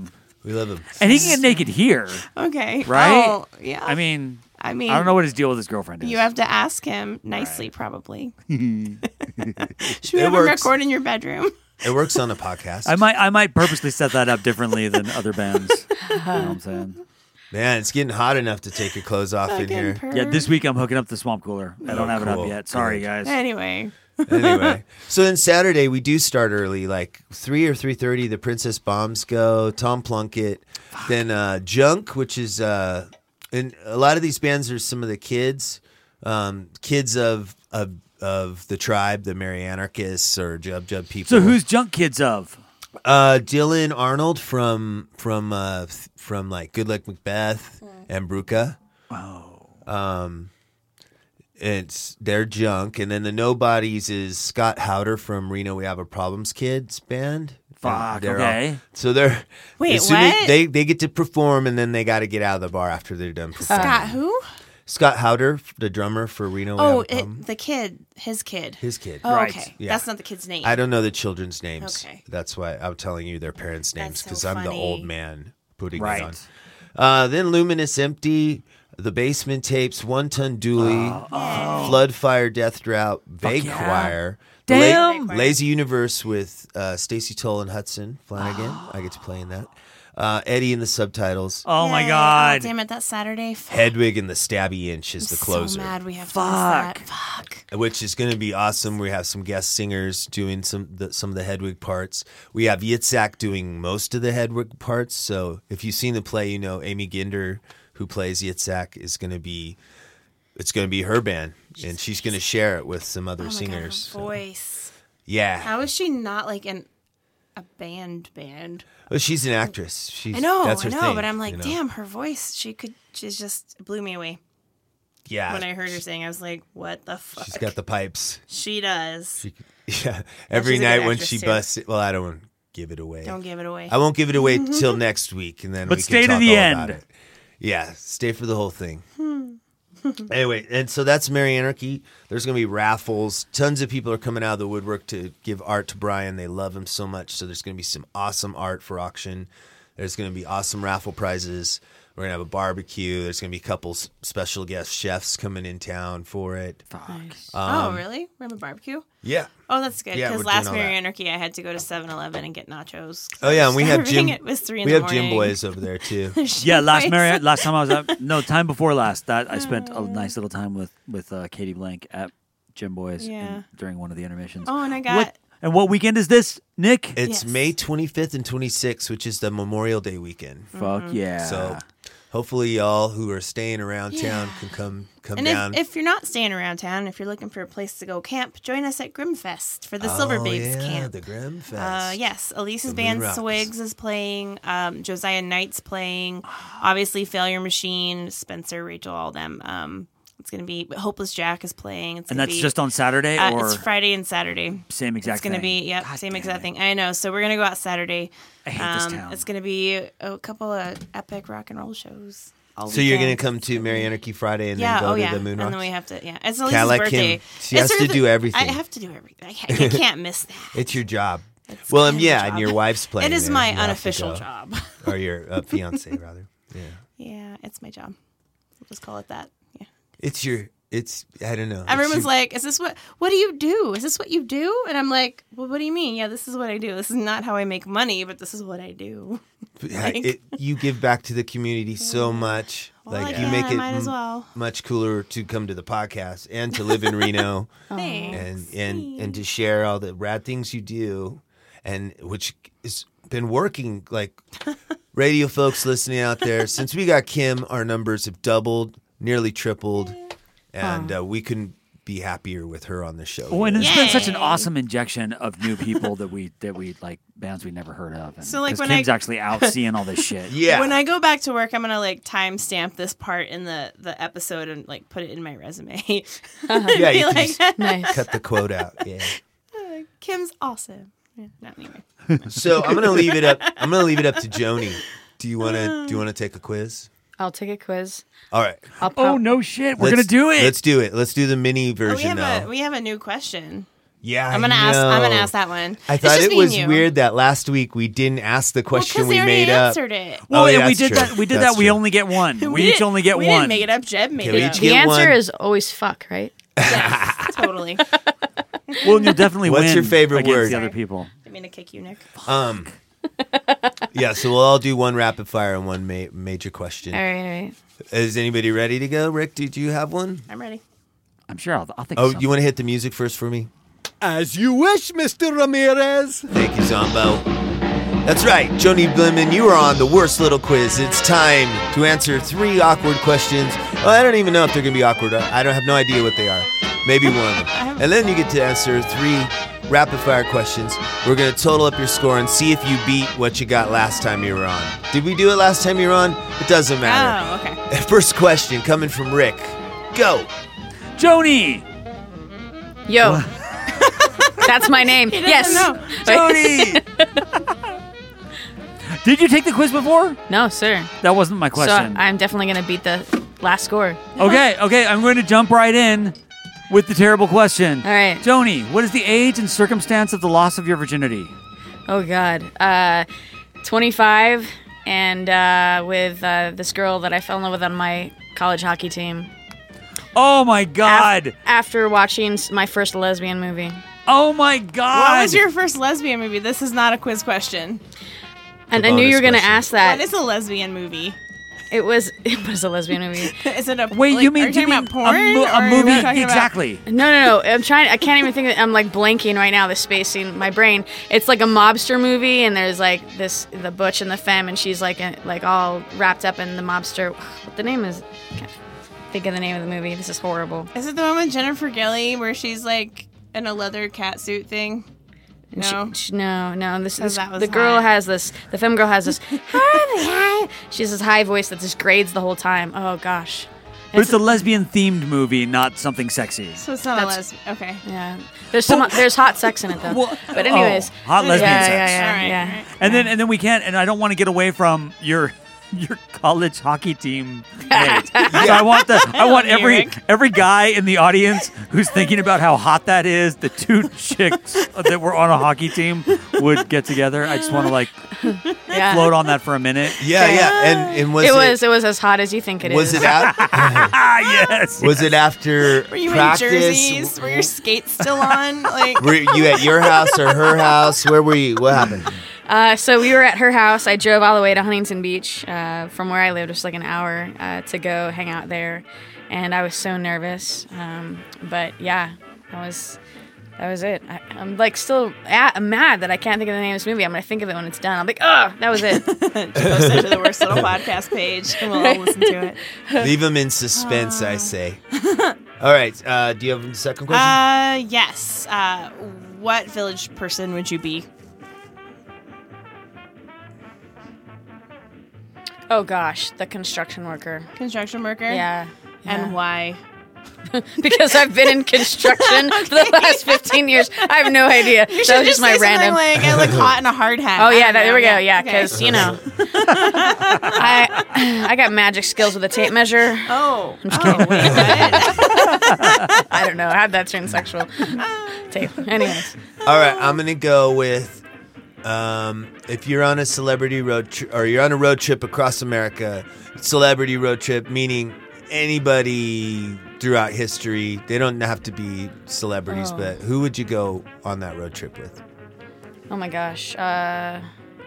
We love him. And he can get naked here, Okay. right? Oh, yeah. I mean, I mean, I don't know what his deal with his girlfriend is. You have to ask him nicely, probably. Should we It have him works. record in your bedroom? It works on a podcast. I might, I might purposely set that up differently than other bands. You know what I'm saying? Man, it's getting hot enough to take your clothes off in Fucking here. perv. Yeah, this week I'm hooking up the swamp cooler. I don't Oh, have it cool. up yet. Sorry, Good. guys. Anyway. Anyway, so then Saturday we do start early, like three or three thirty. The Princess Bombs go. Tom Plunkett, then uh, Junk, which is uh, and a lot of these bands are some of the kids, um, kids of of of the tribe, the Merry Anarchists or Jub Jub people. So who's Junk Kids of? uh, Dylan Arnold from from uh, th- from like Good Luck Macbeth and Bruca. Oh, Um, it's their Junk, and then the Nobodies is Scott Howder from Reno We Have a Problems Kids band. Fuck, They're okay. all- so they're Wait, as soon as what? they they get to perform, and then they got to get out of the bar after they're done performing. Scott who? Scott Howder, the drummer for Reno We Oh, Have a Problem. it, the kid. His kid. His kid. Oh, Right. okay. Yeah. That's not the kid's name. I don't know the children's names. Okay. That's why I'm telling you their parents' names That's so because I'm the funny. old man putting Right. it on. Uh, then Luminous Empty, The Basement Tapes, One Ton Dooley, Flood Fire Death Drought, Vague yeah. Choir, The Damn. La- Lazy Universe with uh, Stacey Toll and Hudson Flanagan. I get to play in that. Uh, Eddie and the Subtitles. Oh my Yay. God. Oh, damn it, that's Saturday. Fuck. Hedwig and the Stabby Inch is the I'm closer, So mad we have to Fuck. miss that. Fuck. which is going to be awesome. We have some guest singers doing some the, some of the Hedwig parts. We have Yitzhak doing most of the Hedwig parts. So if you've seen the play, you know Amy Ginder, who plays Yitzhak, is going to be it's going to be her band, and she's going to share it with some other Oh my singers. God, her voice. Yeah, How is she not like in a band band? well, she's an actress. She's, I know, that's her I know, thing, but I'm like, you know? damn, her voice. She could. She's just blew me away Yeah, when I heard her sing. I was like, what the fuck? she's got the pipes. She does. She, yeah, every she's a good night when actress, she too. busts it. Well, I don't want to give it away. Don't give it away. I won't give it away till next week, and then But we stay to can talk the all end. about it. Yeah, stay for the whole thing. Anyway, and so that's Merry Anarchy. There's going to be raffles. Tons of people are coming out of the woodwork to give art to Brian. They love him so much. So there's going to be some awesome art for auction. There's going to be awesome raffle prizes. We're going to have a barbecue. There's going to be a couple s- special guest chefs coming in town for it. Nice. Um, oh, really? We're having a barbecue? Yeah. Oh, that's good. Yeah, Because we're doing last all Merry that. Anarchy, I had to go to seven eleven and get nachos. Oh, yeah, and we have Starving. Jim. It was three in we the have Jim morning. Boys over there, too. Yeah, last Boys. Mary, last time I was at no time before last that I spent a nice little time with with uh, Katie Blank at Jim Boys Yeah. in- during one of the intermissions. Oh, and I got. What and what weekend is this, Nick? It's Yes. May twenty-fifth and twenty-sixth, which is the Memorial Day weekend. Fuck yeah! So hopefully y'all who are staying around town can come come And down. if, if you're not staying around town, if you're looking for a place to go camp, join us at Grimfest for the Silver oh, Babes yeah, camp. the Grim Fest. Uh, yes, Elise's The band Moon Rocks. Swigs is playing. Um, Josiah Knight's playing. Obviously, Failure Machine, Spencer, Rachel, all them. Um, it's gonna be Hopeless Jack is playing. It's and gonna that's be, just on Saturday, uh, or it's Friday and Saturday. same exact It's gonna thing? be yep, God same damn exact it. thing. I know. So we're gonna go out Saturday. I hate this Um, town. It's gonna be a couple of epic rock and roll shows. all so you're gonna weekend. come to Merry Anarchy Friday and Yeah, then go oh to yeah, the Moon and Rocks? then we have to. Yeah, it's Kinda Elise's like birthday. him. She has It's sort to of the- do everything. I have to do everything. I can't, I can't miss that. It's your job. It's well, um, kind of a yeah, job. and your wife's playing. It is there. my You have to unofficial go. job. or your uh, fiance rather. Yeah, Yeah, it's my job. We'll just call it that. Yeah. it's your. It's I don't know. It's Everyone's your- like, "Is this what? What do you do? Is this what you do?" And I'm like, "Well, what do you mean? Yeah, this is what I do. This is not how I make money, but this is what I do." Yeah, like- it, you give back to the community so much. Well, like yeah, you make I it might as m- well. much cooler to come to the podcast and to live in Reno Thanks. and and and to share all the rad things you do, and which has been working. Like radio folks listening out there, since we got Kim, our numbers have doubled, nearly tripled, and uh, we couldn't be happier with her on the show. Oh, and it's been such an Yay. awesome injection of new people that we that we like bands we never heard of. And, So, like, 'cause when Kim's I- actually out seeing all this shit. yeah, When I go back to work, I'm gonna like timestamp this part in the the episode and like put it in my resume. yeah, Be you can like, just Nice. cut the quote out. Yeah. Kim's awesome. Yeah, no, anyway. So I'm gonna leave it up. I'm gonna leave it up to Joni. Do you wanna do you wanna take a quiz? I'll take a quiz. All right. I'll pop. Oh no shit! We're Let's- gonna do it. Let's do it. Let's do the mini Oh, we version have now. a we have a new question. Yeah, I'm gonna I ask. I'm know. gonna ask that one. I It's thought just it me was and you. weird that last week we didn't ask the Well, question 'cause we they already made up. answered it. Well, Oh, yeah, and we that's did true. that. We did That's that. We true. only get one. We, didn't- each only get we one. didn't make it up. Jeb made Okay, we it each up. get The answer one. is always fuck, right? Yes, totally. Well, you'll definitely What's win. your favorite against word? The other people. I mean to kick you, Nick. Um, yeah, so we'll all do one rapid fire and one ma- major question. All right, all right. Is anybody ready to go? Rick, did you have one? I'm ready. I'm sure I'll, I'll think. Oh, of you want to hit the music first for me? As you wish, Mister Ramirez. Thank you, Zombo. That's right, Joni Blimman, you are on the worst little quiz. It's time to answer three awkward questions. Well, I don't even know if they're going to be awkward. I don't have no idea what they are. Maybe one of them. And then you get to answer three rapid fire questions. We're going to total up your score and see if you beat what you got last time you were on. Did we do it last time you were on? It doesn't matter. Oh, okay. First question coming from Rick. Go. Joni. Yo. That's my name. He doesn't Yes. know. Joni. Did you take the quiz before? No, sir. That wasn't my question. So I'm definitely going to beat the last score. Okay, okay, I'm going to jump right in with the terrible question. All right. Joni, what is the age and circumstance of the loss of your virginity? Oh, God. Uh, twenty-five, and uh, with uh, this girl that I fell in love with on my college hockey team. Oh my God. Af- after watching s- my first lesbian movie. Oh my God. What was your first lesbian movie? This is not a quiz question. And a I knew you were bonus going to question. ask that. What is a lesbian movie? It was it was a lesbian movie. Is it a Wait, like, you mean are you talking you mean about porn? a, mo- or a are movie? we talking about- Exactly. No, no, no. I'm trying. I can't even think. Of, I'm like blanking right now. The spacing, my brain. It's like a mobster movie, and there's like this, the butch and the femme, and she's like, uh, like all wrapped up in the mobster. What the name is? Can't think of the name of the movie. This is horrible. Is it the one with Jennifer Gilly where she's like in a leather cat suit thing? And No. she, she, no, no. This, this that was the girl hot. has this. The femme girl has this. She has this high voice that just grades the whole time. Oh gosh. But it's a lesbian themed movie, not something sexy. So it's not That's- a lesbian. Okay. Yeah. There's some. There's hot sex in it though. Well, but anyways. oh, hot lesbian yeah, sex. Yeah, yeah, All right, yeah. all right. And then and then we can't and I don't want to get away from your your college hockey team mate. So I want the I want love you, every Rick. every guy in the audience who's thinking about how hot that is, the two chicks that were on a hockey team would get together. I just want to like Yeah. float on that for a minute. Yeah, yeah. And, and was it it, was. It was as hot as you think it is. was it af- Ah, yes. was it after Were you practice? in jerseys? Were your skates still on? Like Were you at your house or her house? Where were you? What happened? Uh, so we were at her house. I drove all the way to Huntington Beach uh, from where I lived, just like an hour uh, to go hang out there, and I was so nervous. Um, but yeah, that was that was it. I, I'm like still a- I'm mad that I can't think of the name of this movie. I'm gonna think of it when it's done. I'm like, oh, that was it. post it to the Worst Little Podcast page, and we'll all listen to it. Leave them in suspense, I say. All right. Uh, do you have a second question? Uh, yes. Uh, what village person would you be? Oh gosh, the construction worker. Construction worker. Yeah. And yeah. why? Because I've been in construction for the last fifteen years. I have no idea. You should That was just my say something random. Like I look hot in a hard hat. Oh I yeah, don't that, there we know. go. Yeah, Okay. because you know, I I got magic skills with a tape measure. Oh. I'm just oh, kidding. wait, what? I don't know. How'd that turn sexual? Tape. Anyways, All right. I'm gonna go with. Um, if you're on a celebrity road trip, or you're on a road trip across America, celebrity road trip, meaning anybody throughout history, they don't have to be celebrities, Oh. but who would you go on that road trip with? oh my gosh. Uh,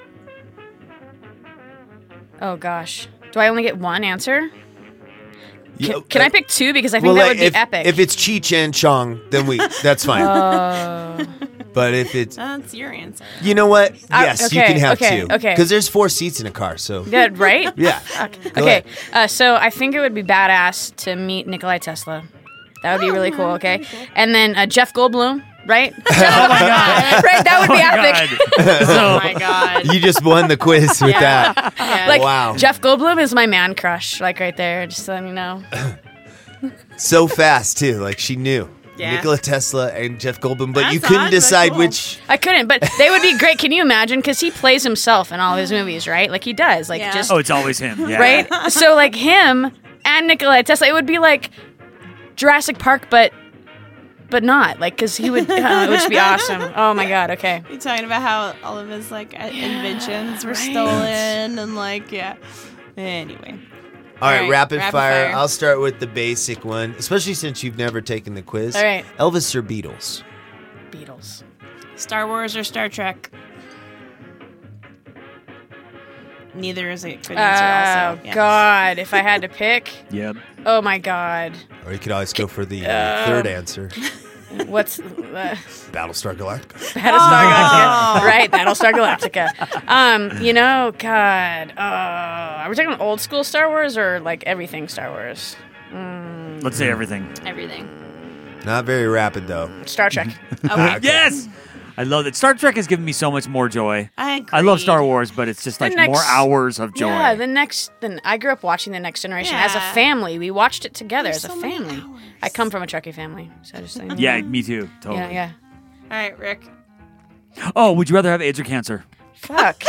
oh gosh. Do I only get one answer? Can, You- can uh, I pick two because I think well, that like, would be if, epic. If it's Cheech and Chong, then we that's fine. Oh. But if it's, That's your answer. you know what? Uh, Yes, you okay, can have okay, two. okay. Because there's four seats in a car, so Good, right? yeah. Go Okay, ahead. uh, so I think it would be badass to meet Nikolai Tesla. That would be really cool, okay? And then uh, Jeff Goldblum, right? Oh my god. right, that would Oh be my epic. God. Oh my god. You just won the quiz with that. Yeah. Like, Wow. Jeff Goldblum is my man crush, like right there, just so you know. So fast too. Like she knew. Yeah. Nikola Tesla and Jeff Goldblum, but That's you couldn't odd, but decide cool. which. I couldn't, but they would be great. Can you imagine? Because he plays himself in all his movies, right? Like he does, like Yeah. just Oh, it's always him. Yeah. right. So like him and Nikolai Tesla, it would be like Jurassic Park, but but not like because he would. Uh, it would just be awesome. Oh my god. Okay. You're talking about how all of his like uh, inventions were right. stolen and like yeah. Anyway. All right, right, rapid, rapid fire. fire. I'll start with the basic one, especially since you've never taken the quiz. All right. Elvis or Beatles? Beatles. Star Wars or Star Trek? Neither is a good answer. Oh also, yeah. God! If I had to pick, Yep. oh my God! Or you could always go for the uh, Uh, third answer. What's uh, Battlestar Galactica. Battlestar Galactica? Right, Battlestar Galactica. Um, you know, God. Uh, are we talking old school Star Wars or like everything Star Wars? Mm, Let's say everything. Everything. Not very rapid, though. Star Trek. Okay. Yes! I love it. Star Trek has given me so much more joy. I agree. I love Star Wars, but it's just like next- more hours of joy. Yeah, the next. The, I grew up watching The Next Generation as a Yeah. family. We watched it together There's as a so many family. hours. I come from a Trekkie family, so just saying. Yeah, me too. Totally. Yeah, yeah. All right, Rick. Oh, would you rather have AIDS or cancer? Fuck.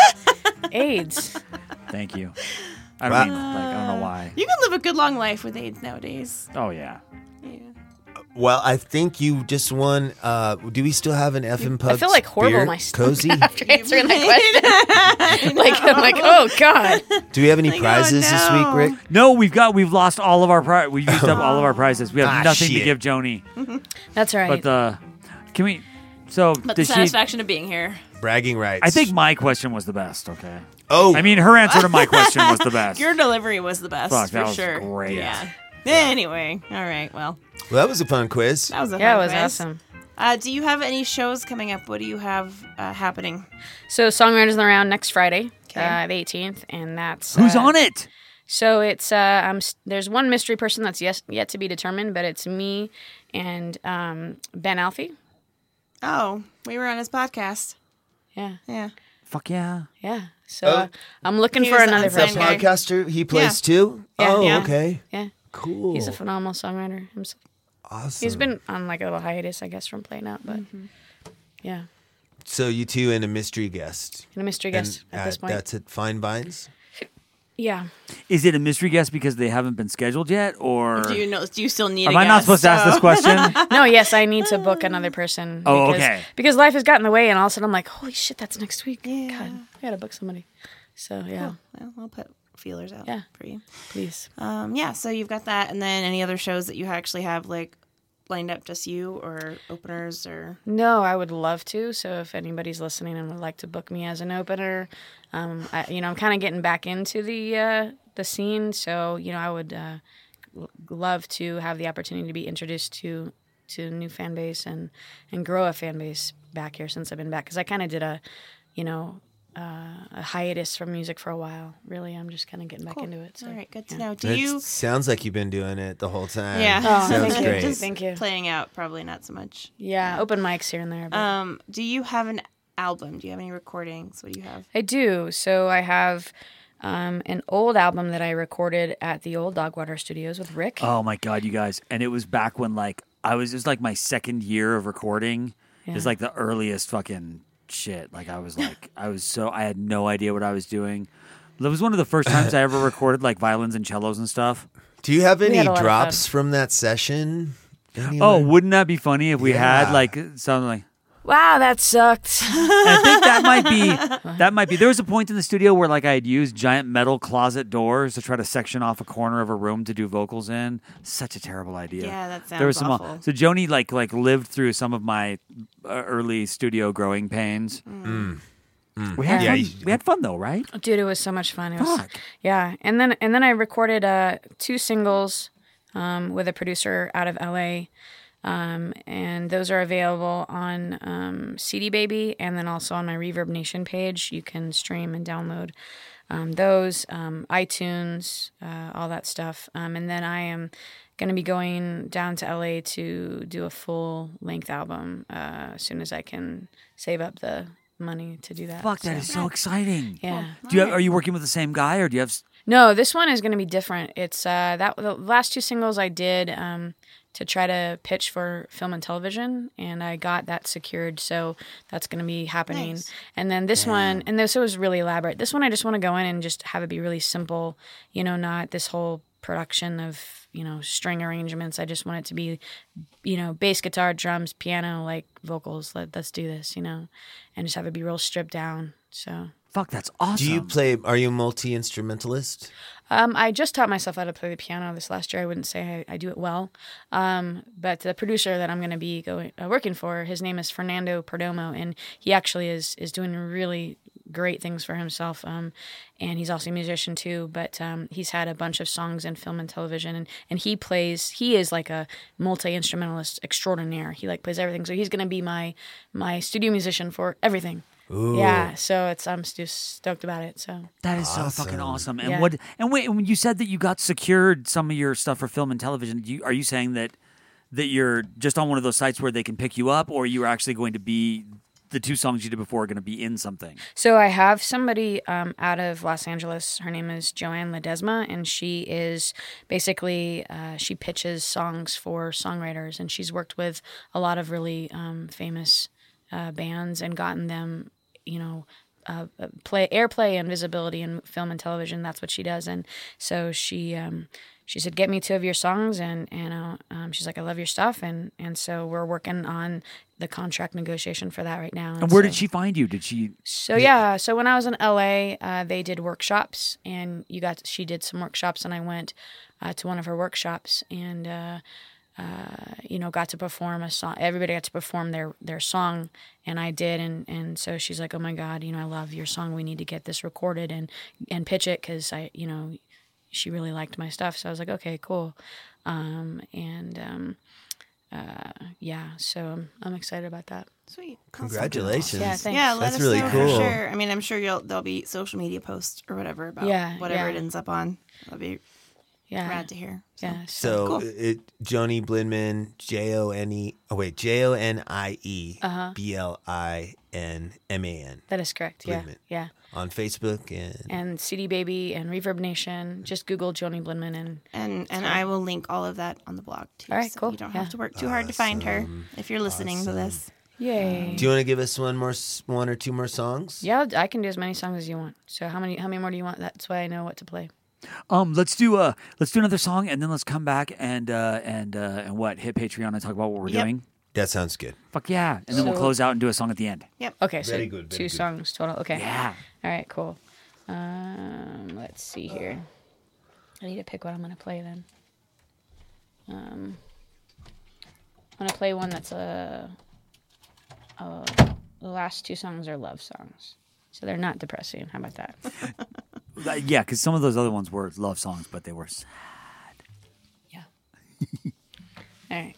AIDS. Thank you. I don't Wow. mean, like, I don't know why. You can live a good long life with AIDS nowadays. Oh, yeah. Yeah. Well, I think you just won. Uh, do we still have an F and Pub? I feel like horrible beer in my stomach cozy? after answering that question. like I'm like, oh God. Do we have any Like, oh, prizes this week, no. Rick? No, we've got we've lost all of our pri- we've used up all of our prizes. We have Ah, nothing to shit. give Joni. That's all right. But the can we? So But the does she? satisfaction of being here. Bragging rights. I think my question was the best. Okay. Oh, I mean, her answer to my question was the best. Your delivery was the best, Fuck, for that was sure. great. Yeah. Anyway, all right. Well, well, that was a fun quiz. that was a yeah, it fun was quiz. awesome. Uh, do you have any shows coming up? What do you have uh, happening? So Songwriters in the Round next Friday, Okay. uh, the eighteenth, and that's Who's uh, on it? So it's uh, um, s- there's one mystery person that's yes, yet to be determined, but it's me and um, Ben Alfie. Oh, we were on his podcast. Yeah, Yeah. Fuck yeah. yeah. So Oh. uh, I'm looking He for was the another unsung The person. guy. podcaster, he plays too? Yeah. Oh, Yeah. okay. Yeah, Cool. he's a phenomenal songwriter himself. awesome. He's been on like a little hiatus, I guess, from playing out, but yeah, So you two and a mystery guest. and a mystery And, guest at uh, this point. That's at Fine Vines? Yeah, Is it a mystery guest because they haven't been scheduled yet, or Do you know? Do you still need? am a I not guest? supposed to ask this So- question? no, yes, I need to book another person. Oh, because, okay. Because life has gotten in the way, and all of a sudden I'm like, holy shit, that's next week. Yeah. God, I gotta book somebody. So yeah, Well, we'll put feelers out Yeah. for you. please. Um, yeah. So you've got that, and then any other shows that you actually have like lined up, just you or openers or No, I would love to. So if anybody's listening and would like to book me as an opener, um, I, you know, I'm kind of getting back into the uh, the scene. So you know, I would uh, l- love to have the opportunity to be introduced to to a new fan base and and grow a fan base back here since I've been back. Because I kind of did a, you know. Uh, a hiatus from music for a while. Really, I'm just kind of getting back Cool. into it. So. All right, good to yeah. know. Do It you? sounds like you've been doing it the whole time. Yeah. Oh, Sounds thank you. great. Just Thank you. Playing out, probably not so much. Yeah, open mics here and there. But Um, do you have an album? Do you have any recordings? What do you have? I do. So I have um, an old album that I recorded at the old Dogwater Studios with Rick. Oh my god, you guys! And it was back when like I was. It was like my second year of recording. Yeah. It's like the earliest fucking shit. Like I was like I was so I had no idea what I was doing. It was one of the first times I ever recorded like violins and cellos and stuff. Do you have We any had a lot of drops fun. from that session? Any Oh, like- wouldn't that be funny if we Yeah. had like something like? Wow, that sucked. And I think that might be that might be. There was a point in the studio where like I had used giant metal closet doors to try to section off a corner of a room to do vocals in. Such a terrible idea. Yeah, that sounds there was some. awful. So Joni like like lived through some of my uh, early studio growing pains. We had Yeah, fun. you- we had fun though, right? Dude, it was so much fun. It was, Fuck. yeah, and then and then I recorded uh, two singles um, with a producer out of L A. Um, and those are available on um, C D Baby and then also on my Reverb Nation page. You can stream and download um, those, um, iTunes, uh, all that stuff. Um, and then I am going to be going down to L A to do a full length album uh, as soon as I can save up the money to do that. Fuck, that is so exciting. Yeah. Do you have, are you working with the same guy or do you have? s- No, this one is going to be different. It's uh, that the last two singles I did um, to try to pitch for film and television, and I got that secured. So that's going to be happening. Nice. And then this one, and this was really elaborate. This one, I just want to go in and just have it be really simple. You know, not this whole production of, you know, string arrangements. I just want it to be, you know, bass guitar, drums, piano, like vocals. Let, let's do this, you know, and just have it be real stripped down. So fuck, that's awesome. Do you play? Are you a multi-instrumentalist? Um, I just taught myself how to play the piano this last year. I wouldn't say I, I do it well, um, but the producer that I'm going to be going uh, working for, his name is Fernando Perdomo, and he actually is is doing really great things for himself. Um, and he's also a musician too, but um, he's had a bunch of songs in film and television, and, and he plays. He is like a multi-instrumentalist extraordinaire. He like plays everything. So he's going to be my my studio musician for everything. Ooh. Yeah, so it's I'm just stoked about it. So that is awesome. so fucking awesome. And Yeah. what? And wait, when you said that you got secured some of your stuff for film and television, do you, are you saying that that you're just on one of those sites where they can pick you up, or you are actually going to be the two songs you did before are going to be in something? So I have somebody um, out of Los Angeles. Her name is Joanne Ledesma, and she is basically uh, she pitches songs for songwriters, and she's worked with a lot of really um, famous uh, bands and gotten them, you know, uh, play airplay and visibility in film and television. That's what she does, and so she um, she said, "Get me two of your songs," and and uh, um, she's like, "I love your stuff," and and so we're working on the contract negotiation for that right now. And where so, did she find you? Did she? So yeah, so when I was in L A, uh, they did workshops, and you got she did some workshops, and I went uh, to one of her workshops, and uh, uh, you know, got to perform a song. Everybody got to perform their their song, and I did, and and so she's like, "Oh my God, you know, I love your song. We need to get this recorded and and pitch it," because I, you know, she really liked my stuff. So I was like, "Okay, cool," um, and. Um, Uh, yeah, so I'm, I'm excited about that. Sweet. Congratulations. Yeah, thanks. Yeah, let That's us really know cool. for sure. I mean, I'm sure you'll there'll be social media posts or whatever about Yeah, whatever yeah. it ends up on. That'll be Yeah, rad to hear. So. yeah. So Cool. it Joni Blindman, J O N E. Oh wait, J O N I E Uh-huh. B L I N M A N That is correct. Yeah, Blindman. yeah. on Facebook and And C D Baby and Reverb Nation. Just Google Joni Blindman and And and I will link all of that on the blog too. All right, so cool. You don't Yeah. have to work too hard to find her if you're listening to this. yay. Do you want to give us one more, s- one or two more songs? Yeah, I can do as many songs as you want. So how many how many more do you want? That's why I know what to play. Um, let's do uh let's do another song, and then let's come back and uh and uh and what hit Patreon and talk about what we're Yep. doing. That sounds good. Fuck yeah, and then we'll So- close out and do a song at the end. Yep. Okay, so Very good, very two good. songs total. Okay. Yeah. All right, cool. Um, let's see here. I need to pick what I'm gonna play then. Um, I'm gonna play one that's a. Uh, the last two songs are love songs, so they're not depressing. How about that? Uh, yeah, because some of those other ones were love songs, but they were. s- Yeah. All right.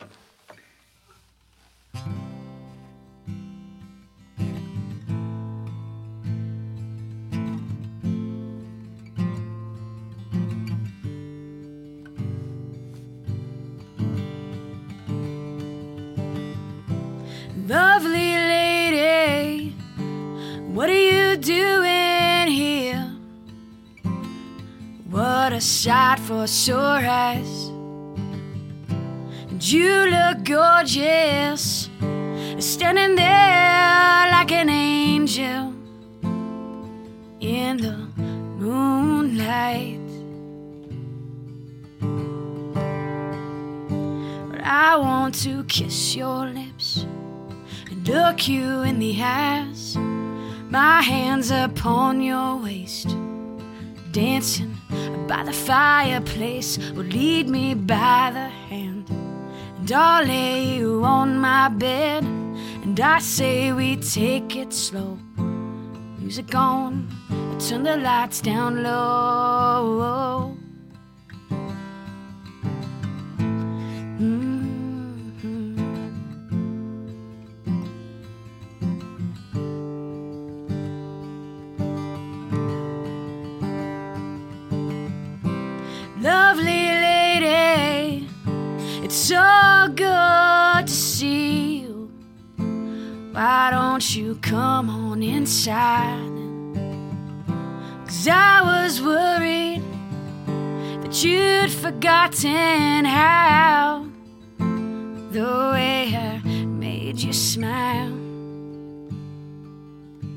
Lovely lady, what are you doing here? What a sight for sore eyes. And you look gorgeous, standing there like an angel in the moonlight. But I want to kiss your lips and look you in the eyes. My hands upon your waist, dancing by the fireplace, will lead me by the hand. And I'll lay you on my bed, and I say we take it slow. Music on, turn the lights down low. Mm-hmm. Lovely lady, it's so good to see you. Why don't you come on inside? 'Cause I was worried that you'd forgotten how the way I made you smile.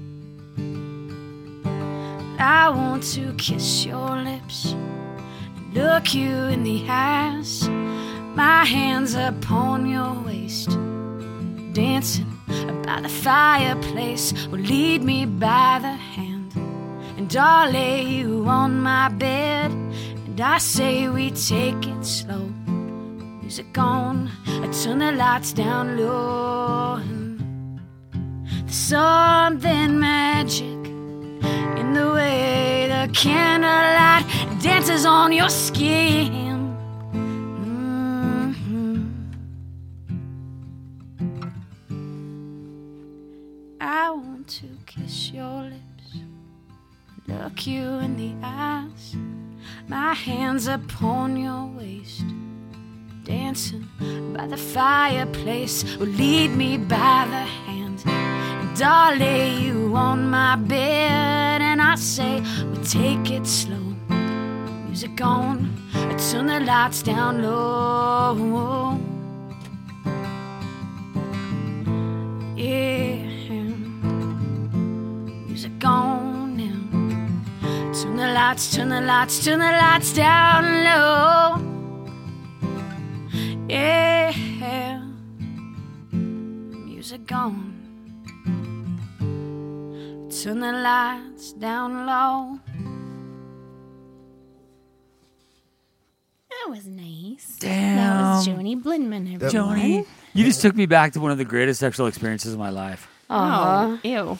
I want to kiss your lips, look you in the eyes, my hands upon your waist, dancing by the fireplace, will lead me by the hand, and I'll lay you on my bed, and I say we take it slow. Music on, I turn the lights down low, and there's something magic in the way the candlelight dances on your skin. Mm-hmm. I want to kiss your lips, look you in the eyes, my hands upon your waist, dancing by the fireplace, will lead me by the hand, and I'll lay you on my bed, and I say we take it slow. Music on, I turn the lights down low. Yeah, music on now. Turn the lights, turn the lights, turn the lights down low. Yeah, music on. Turn the lights down low. That was nice. Damn. That was Joni Blindman, everyone. Joni, you just took me back to one of the greatest sexual experiences of my life. Oh, ew.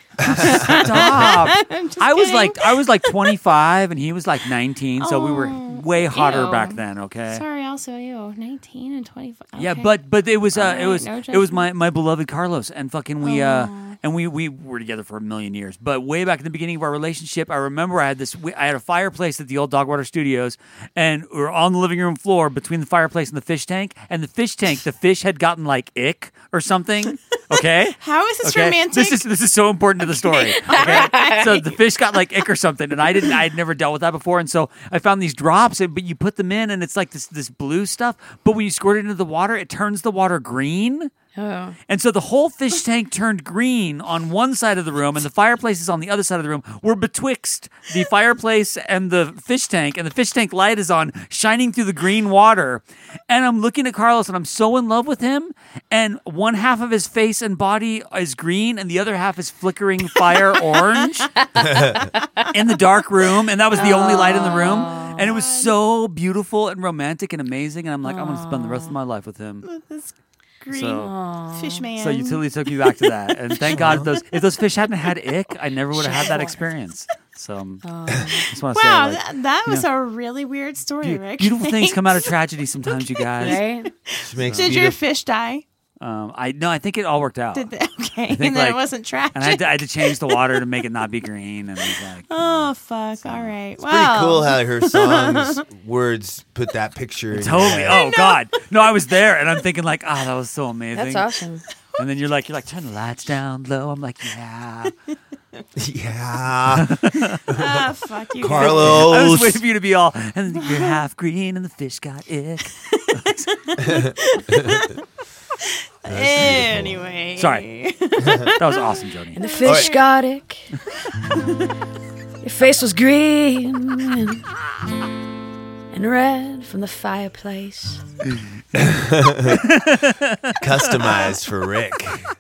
Stop. I'm just I was kidding. like I was like twenty-five and he was like nineteen, so we were way hotter ew. back then, okay? Sorry, also you, nineteen and twenty-five. Okay. Yeah, but but it was uh, All it right, was no it was judgment. my, my beloved Carlos, and fucking we uh Aw. and we we were together for a million years. But way back in the beginning of our relationship, I remember I had this we, I had a fireplace at the old Dogwater Studios, and we were on the living room floor between the fireplace and the fish tank, and the fish tank, the fish had gotten like ick or something. Okay, How is this okay? romantic? This is this is so important to the story. Okay, so the fish got like ick or something, and I didn't. I had never dealt with that before, and so I found these drops. and- But you put them in, and it's like this this blue stuff. But when you squirt it into the water, it turns the water green. Oh. And so the whole fish tank turned green on one side of the room, and the fireplace is on the other side of the room. We're betwixt the fireplace and the fish tank, and the fish tank light is on, shining through the green water. And I'm looking at Carlos, and I'm so in love with him. And one half of his face and body is green, and the other half is flickering fire orange in the dark room. And that was the only light in the room. And it was so beautiful and romantic and amazing. And I'm like, I'm going to spend the rest of my life with him. This green So- fish man. So you totally took me back to that, and thank God those if those fish hadn't had ick, I never would have had that experience. So um, I just want to Wow, say, like, that, that was you a really weird story, be- Rick. beautiful things come out of Thanks. tragedy sometimes, you guys. Right? Just makes Did your beautiful- fish die? Um, I no, I think it all worked out. Did they, okay, think, and then like- it wasn't tragic. And I had, to, I had to change the water to make it not be green, and it was like, oh fuck! All right. It's wow. pretty cool how her songs words put that picture in your totally. head. Oh God, no, I was there, and I'm thinking like, ah, oh, that was so amazing. That's awesome. And then you're like, you're like, turn the lights down low. I'm like, yeah. Yeah. Ah, fuck you. Carlos. I was waiting for you to be all, and then you're half green, and the fish got ick. Anyway. Sorry. That was awesome, Joni. And the fish got ick. Your face was green and, and red from the fireplace. Customized for Rick.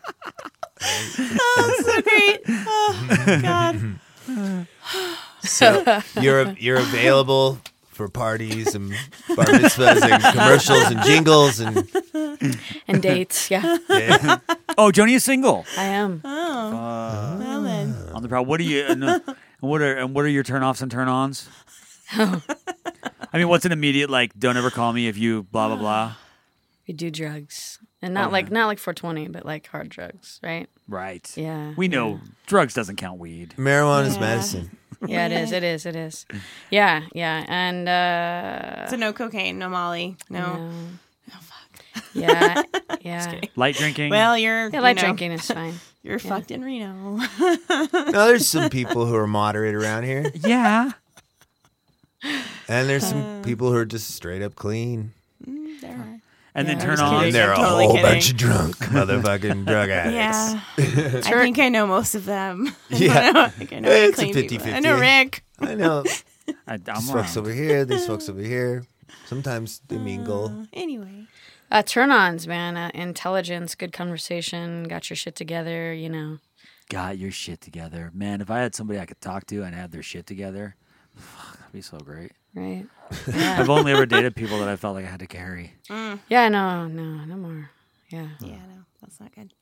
Oh, so great. Oh, God. So you're you're available for parties and bar mitzvahs and commercials and jingles and And dates, yeah. yeah. Oh, Joni is single. I am. Oh. Well then. On the prowl. What are you? And, uh, and what are and what are your turn-offs and turn-ons? I mean, what's an immediate like? Don't ever call me if you blah blah blah. We do drugs. And not Okay. like not like four twenty, but like hard drugs, right? Right. Yeah. We know drugs doesn't count weed. Marijuana's Yeah. medicine. Yeah, it is. It is. It is. Yeah, yeah. And uh So no cocaine, no Molly, no. no. Oh fuck. Yeah. Yeah. Light drinking. Well, you're Yeah, light you know, drinking is fine. You're fucked in Reno. No, there's some people who are moderate around here, yeah. and there's some people who are just straight up clean. Mm, there are. And then Yeah, turn I'm just on. And kidding. they're a I'm totally whole kidding. bunch of drunk motherfucking drug addicts. Yeah. I think I know most of them. Yeah. I think I know It's a clean people. I fifty-fifty. know Rick. I know. I, I'm These around. folks over here, these folks over here. Sometimes they mingle. Anyway. Uh, turn-ons, man. Uh, intelligence, good conversation, got your shit together, you know. Got your shit together. Man, if I had somebody I could talk to and have their shit together, that'd be so great. Right? Yeah. I've only ever dated people that I felt like I had to carry. Mm. Yeah, no, no, no more. Yeah. Yeah, no, that's not good.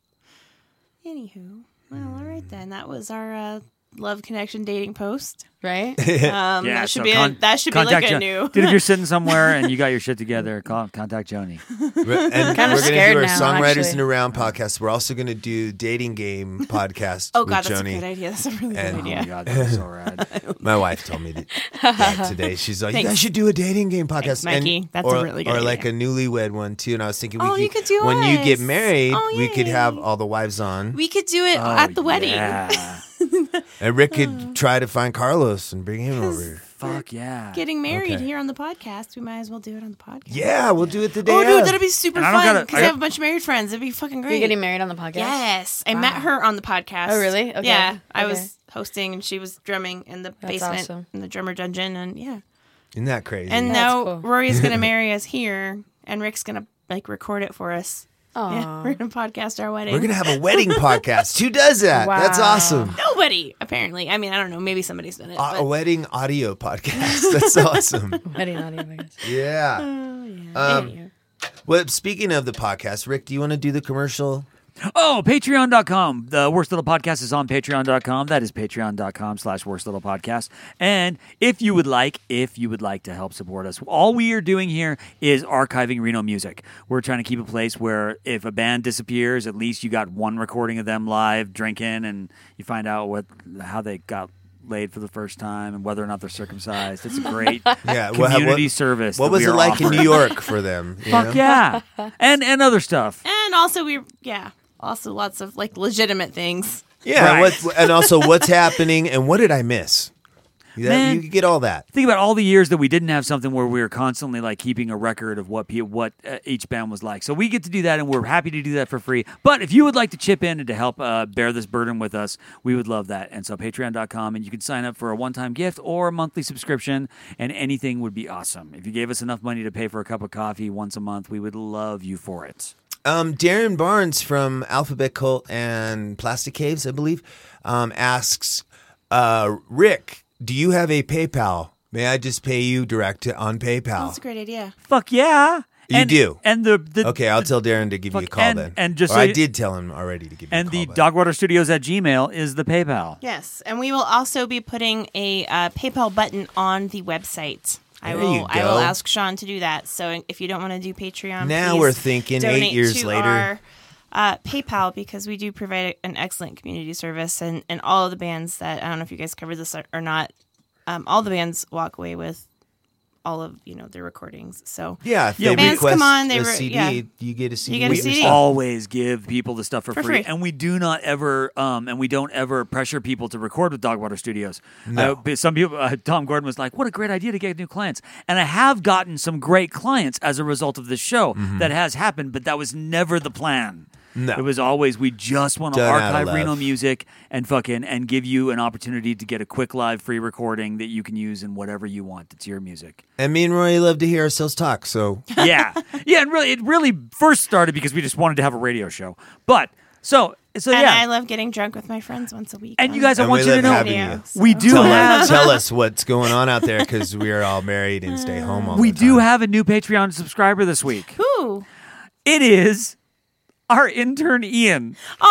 Anywho, well, all right then. That was our uh, love connection dating post. Right? Um, Yeah, that should so be con- a, that should be like contact a Jo- new. Dude, if you're sitting somewhere and you got your shit together, call, contact Joni. And Kinda we're going to scared do our now, Songwriters actually. in a Round podcast. We're also going to do Dating Game podcast Oh with God, that's Joni. a good idea. That's a really And- good Oh my idea. God, that was so rad. My wife told me that, that today. She's like, you Thanks. guys should do a dating game podcast. Thanks, Mikey. That's or, a really good Or like idea. a newlywed one, too. And I was thinking, we Oh, could, you could do when you get us. married, Oh, we could yay. have all the wives on. We could do it Oh, at the wedding. Yeah. And Rick could try to find Carlos and bring him over. Fuck yeah. Getting married Okay. here on the podcast, we might as well do it on the podcast. Yeah, we'll do it the day Oh, dude, of. that'd be super And I don't fun gotta- because I I, got- have a bunch of married friends. It'd be fucking great. You're getting married on the podcast? Yes, I Wow. met her on the podcast. Oh, really? Okay. Yeah, I Okay. was hosting and she was drumming in the That's basement awesome. in the drummer dungeon, and yeah. Isn't that crazy? And That's now cool. Rory's gonna marry us here, and Rick's gonna like record it for us. Aw. Yeah, we're gonna podcast our wedding. We're going to have a wedding podcast. Who does that? That's Wow. awesome. Nobody, apparently. I mean, I don't know. Maybe somebody's done it. Uh, but a wedding audio podcast. That's awesome. Wedding audio, I guess. Yeah. Oh, yeah. Um, Anywho. Well, speaking of the podcast, Rick, do you want to do the commercial? Oh, patreon dot com. The Worst Little Podcast is on patreon dot com. That is patreon dot com slash Worst Little Podcast. And if you would like, if you would like to help support us, all we are doing here is archiving Reno music. We're trying to keep a place where if a band disappears, at least you got one recording of them live drinking and you find out what how they got laid for the first time and whether or not they're circumcised. It's a great Yeah. what- community what, service. What that was we it are like in offering. New York for them? you Fuck know? yeah. And, and other stuff. And also, we yeah, also lots of like legitimate things. Yeah. Right. What, and also, what's happening and what did I miss? That, Man. you get all that. Think about all the years that we didn't have something where we were constantly like keeping a record of what pe- what uh, each band was like. So we get to do that, and we're happy to do that for free. But if you would like to chip in and to help uh, bear this burden with us, we would love that. And so patreon dot com, and you can sign up for a one-time gift or a monthly subscription, and anything would be awesome. If you gave us enough money to pay for a cup of coffee once a month, we would love you for it. Um, Darren Barnes from Alphabet Cult and Plastic Caves, I believe, um, asks, uh, Rick, do you have a PayPal? May I just pay you direct to, on PayPal? That's a great idea. Fuck yeah. You and, do? And the, the Okay, I'll tell Darren to give you a Fuck, call and- then. and just Or so I you- did tell him already to give you and a call the back. Dogwater Studios at Gmail is the PayPal. Yes, and we will also be putting a uh, PayPal button on the website. I There will. you I will go. ask Sean to do that. So if you don't want to do Patreon, Now please we're thinking eight donate years to later. Our, uh, PayPal, because we do provide an excellent community service, and, and all of the bands that I don't know if you guys covered this or, or not. Um, all the bands walk away with all of you know their recordings. So Yeah, if Yeah, they bands request come on, they a re- C D, yeah. you get a C D. get a with your C D. stuff. Always give people the stuff for, For free. free. and we do not ever, um, and we don't ever pressure people to record with Dogwater Studios. No. Uh, but some people, uh, Tom Gordon was like, "What a great idea to get new clients," and I have gotten some great clients as a result of this show. That has happened, but that was never the plan. No. It was always we just want to Done out of archive love. Reno music and fucking and give you an opportunity to get a quick live free recording that you can use in whatever you want. It's your music. And me and Roy love to hear ourselves talk, so Yeah, yeah, and really, it really first started because we just wanted to have a radio show. But so, so and yeah, I love getting drunk with my friends once a week. and you guys, I And want we you to love know, having you. we do tell, have, tell us what's going on out there because we are all married and stay home all we the do time. have a new Patreon subscriber this week. Who? It is our intern Ian.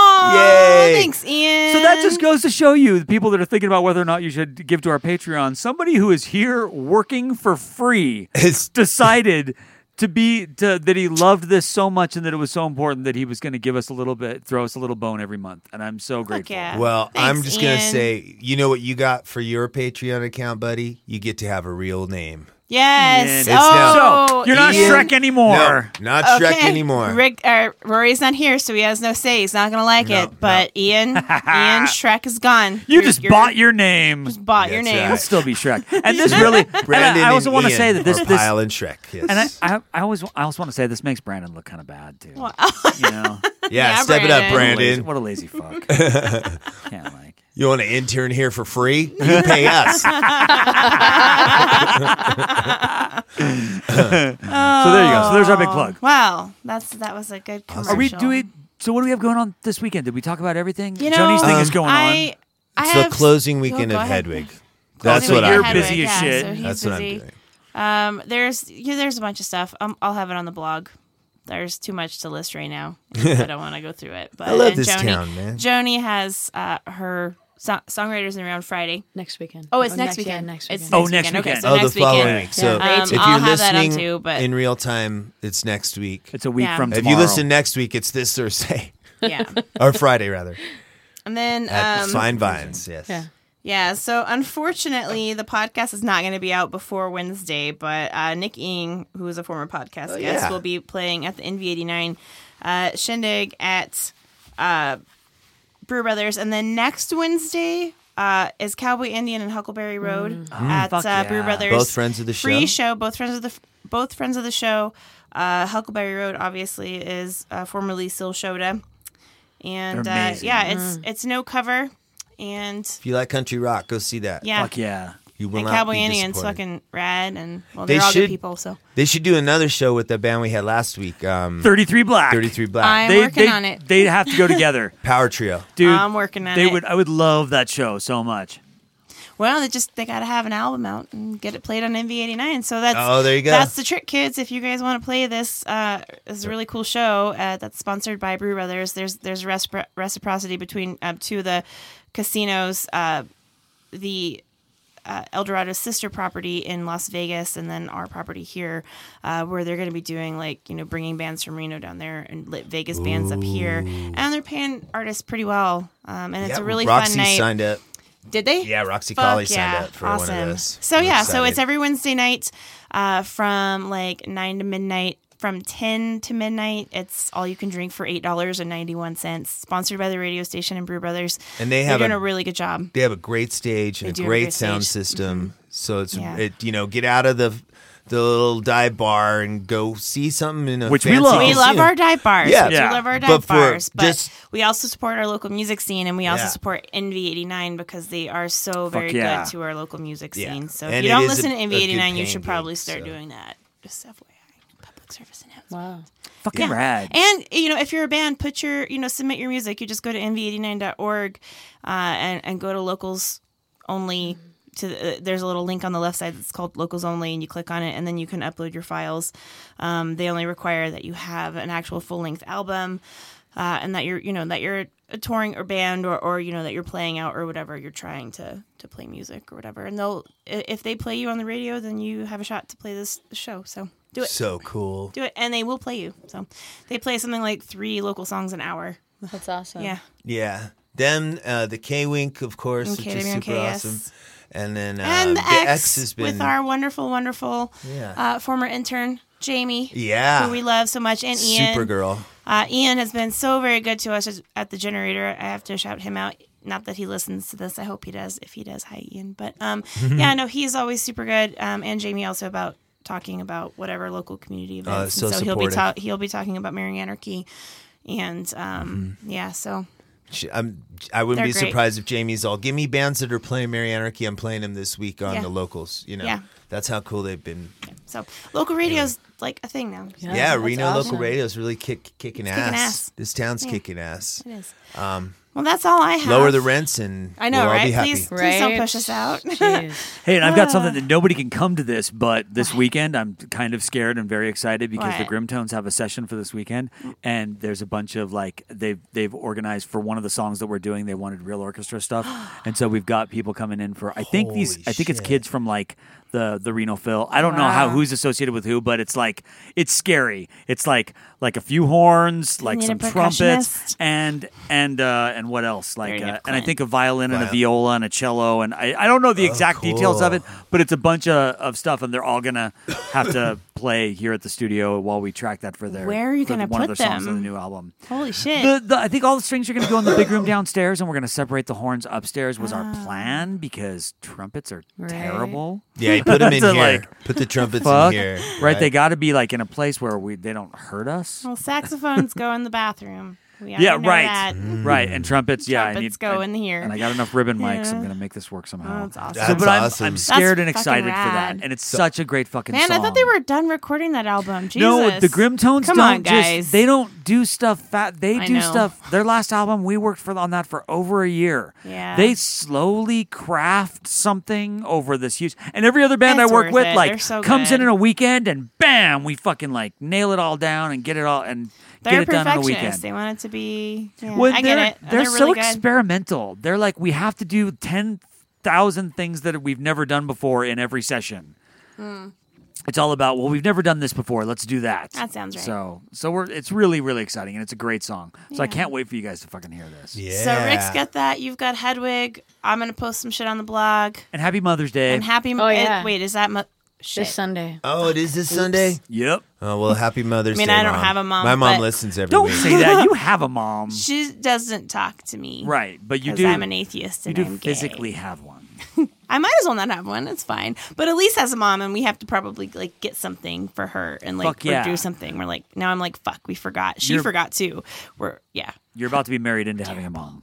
Oh, Yay. thanks, Ian. So that just goes to show you, the people that are thinking about whether or not you should give to our Patreon, somebody who is here working for free It's- decided to be to, that he loved this so much and that it was so important that he was going to give us a little bit, throw us a little bone every month, and I'm so grateful. yeah. Well, I'm Thanks, just going to Ian. say, you know what you got for your Patreon account, buddy? You get to have a real name. Yes. Ian. It's now- Oh, So you're not Ian- Shrek anymore. No, not Shrek Okay. anymore. Rick, uh, Rory's not here, so he has no say. He's not going to like No, it. But Ian, Ian, Shrek is gone. You You're- just you're- bought your name. just bought your That's name. right. It'll still be Shrek. And this really, and Brandon I, I also and want to Ian say that this, are this Pile and Shrek. Yes. and I, I, I always, I also want to say this makes Brandon look kind of bad too. Well, You know, yeah, Yeah, step it up, Brandon. What a lazy- Brandon. what a lazy fuck. Can't like. You want to intern here for free? You pay us. So there you go. So there's our big plug. Wow, that's that was a good commercial. Are we doing? So what do we have going on this weekend? Did we talk about everything? You know, Joni's thing Um, is going I, I It's have the closing weekend go of ahead. Hedwig. That's Closing what you're I'm weekend of busy Hedwig, as yeah, shit. so he's That's what I'm busy. doing. Um, there's yeah, there's a bunch of stuff. Um, I'll have it on the blog. There's too much to list right now. I don't want to go through it. But I love and this Joni, town, man. Joni has uh, her so- songwriters in around Friday. Next weekend. Oh, it's Or next yeah, weekend. next It's weekend. Oh, next next weekend. Okay, weekend. so Oh, the next following weekend. week. So Yeah. if Um, you're I'll have that on listening too, but- in real time, it's next week. It's a week Yeah. from If tomorrow. you listen next week, it's this Thursday. Yeah. or Friday, rather. And then At um, Fine Vines, yes. Yeah. yeah, so unfortunately, the podcast is not going to be out before Wednesday, but uh, Nick Ing, who is a former podcast Oh, guest, yeah. will be playing at the N V eighty-nine uh, shindig at uh, Brew Brothers. And then next Wednesday uh, is Cowboy Indian and Huckleberry Road at fuck uh, Brew yeah. Brothers. Both friends of the Free show? show, both friends of the both friends of the show. Uh, Huckleberry Road, obviously, is uh, formerly Sil Shoda. And They're uh, amazing. yeah, it's it's no cover. And If you like country rock, go see that. yeah. Fuck yeah. You will And not Cowboy be Indian's disappointed. fucking rad, and well, They they're all should- good people. So They should do another show with the band we had last week. Um, thirty-three Black. thirty-three Black. I'm They, working they, on it. They'd have to go together. Power Trio. Dude, I'm working on they it. would. I would love that show so much. Well, they just they gotta have an album out and get it played on N V eighty-nine. So that's Oh, there you go. That's the trick, kids. If you guys want to play this, uh, this is a really cool show uh, that's sponsored by Brew Brothers. There's there's recipro- reciprocity between uh, two of the casinos, uh, the uh, Eldorado's sister property in Las Vegas, and then our property here, uh, where they're going to be doing like you know bringing bands from Reno down there and lit Vegas bands up here, and they're paying artists pretty well, um, and it's Yeah, a really Roxy fun night. signed up. Did they? Yeah, Roxy Fuck Colley yeah. signed up for awesome. one of those. So We're yeah, so excited. it's every Wednesday night uh, from like nine to midnight. From ten to midnight, it's all you can drink for eight dollars and ninety one cents. Sponsored by the radio station and Brew Brothers. And they They're have doing a- a really good job. They have a great stage They and do a have a great great sound stage. system. So it's Yeah. it you know get out of the the little dive bar and go see something in a Which we fancy love. We love casino. our dive bars. Yeah. which Yeah. we love our But dive for bars. But just- we also support our local music scene, and we also Yeah. support N V eighty-nine because they are so very yeah. good to our local music Yeah. scene. So And if you it don't is listen a- to N a V good eighty-nine, you paying should probably gig, start so. doing that. Just F Y I, public service announcement. Wow. Fucking rad. And you know, if you're a band, put your you know submit your music. You just go to N V eighty-nine dot org uh, and and go to locals only. To the, uh, there's a little link on the left side that's called locals only, and you click on it, and then you can upload your files. Um, they only require that you have an actual full length album, uh, and that you're you know that you're a touring or band or, or you know that you're playing out or whatever you're trying to to play music or whatever. And they'll i- if they play you on the radio, then you have a shot to play this show. So do it. So cool. Do it, and they will play you. So they play something like three local songs an hour. That's awesome. Yeah, Yeah. Then uh, the K Wink, of course, And which K is W M K, super yes. awesome. And then uh, and the, the X, X has been with our wonderful, wonderful Yeah. uh, former intern Jamie, yeah who we love so much, and Ian. Supergirl. Uh, Ian has been so very good to us at the Generator. I have to shout him out. Not that he listens to this. I hope he does. If he does, hi Ian. But um, yeah, no, he's always super good. Um, and Jamie also about talking about whatever local community events. so and so he'll be supportive. ta- he'll be talking about Merry Anarchy, and um, Mm-hmm. yeah, so. She- I'm, I wouldn't They're be great. surprised if Jamie's all, give me bands that are playing Merry Anarchy. I'm playing them this week on Yeah. the locals. You know, Yeah. that's how cool they've been. So local radio's like a thing now. Yeah, that's Reno awesome. local radio is really kick, kicking, It's ass. kicking ass. This town's Yeah. kicking ass. It is. Um, Well, that's all I have. lower the rents and I know, we'll all right? be happy. Please, please don't Right? push us out. Jeez. Hey, and I've got something that nobody can come to this, but this weekend I'm kind of scared and very excited because the What? Grimtones have a session for this weekend, and there's a bunch of like they've they've organized for one of the songs that we're doing. They wanted real orchestra stuff, and so we've got people coming in for. I think these. Holy I think it's shit. kids from like the the Reno Phil. I don't know how Wow. who's associated with who, but it's like it's scary. It's like like a few horns, like need a some trumpets, percussionist? and and uh, and what else? Like Very uh, good and I Clint. think a violin and a Viol- viola and a cello, and I I don't know the exact details of cool. it, but it's a bunch of, of stuff, and they're all gonna have to play here at the studio while we track that for their. Where are you for gonna one of put their songs them? on the new album? Holy shit. The, the, I think all the strings are going to go in the big room downstairs, and we're going to separate the horns upstairs. Was Ah. our plan because trumpets are Right. terrible. Yeah, you put them in So, here. like, put the trumpets Fuck. in here. Right? They got to be like in a place where we they don't hurt us. Well, saxophones go in the bathroom. We Yeah, already know right. that. Right, and trumpets, yeah. I Trumpets need, go I- in here. And I got enough ribbon mics. I'm Yeah. going to make this work somehow. Oh, that's awesome. That's but I'm, awesome. I'm scared That's and excited fucking for that. rad. And it's such a great fucking Man, song. I thought they were done recording that album. Jesus. No, the Grimtones Come don't on, guys. just, they don't do stuff fat. They I do know. stuff. Their last album, we worked for on that for over a year. Yeah. They slowly craft something over this huge, and every other band It's I work worth with, it. like, They're so comes in good. in a weekend and bam, we fucking like nail it all down and get it all and They're get it done in a perfectionists. weekend. They want it to be. Yeah, When I they're, get it. And They're, They're, so really good. experimental. They're like, we have to do ten thousand things that we've never done before in every session. Mm. It's all about, well, we've never done this before. Let's do that. That sounds right. So, so we're it's really, really exciting, and it's a great song. So I Yeah. can't wait for you guys to fucking hear this. Yeah. So Rick's got that. You've got Hedwig. I'm gonna post some shit on the blog. And happy Mother's Day. And happy. Oh, yeah. eh, wait, is that mo- shit? This Sunday. Oh, it is this Sunday? Yep. Oh, well, happy Mother's I mean, Day, I don't Mom. have a mom, My mom but- listens every Don't week. say that. You have a mom. She doesn't talk to me. Right, but you 'Cause do. I'm an atheist You and do I'm gay. physically have one. I might as well not have one. It's fine. But Elise has a mom, and we have to probably like get something for her and like Fuck yeah. or do something. We're like, now I'm like, fuck, we forgot. She You're- forgot too. We're yeah, You're about to be married into having a mom.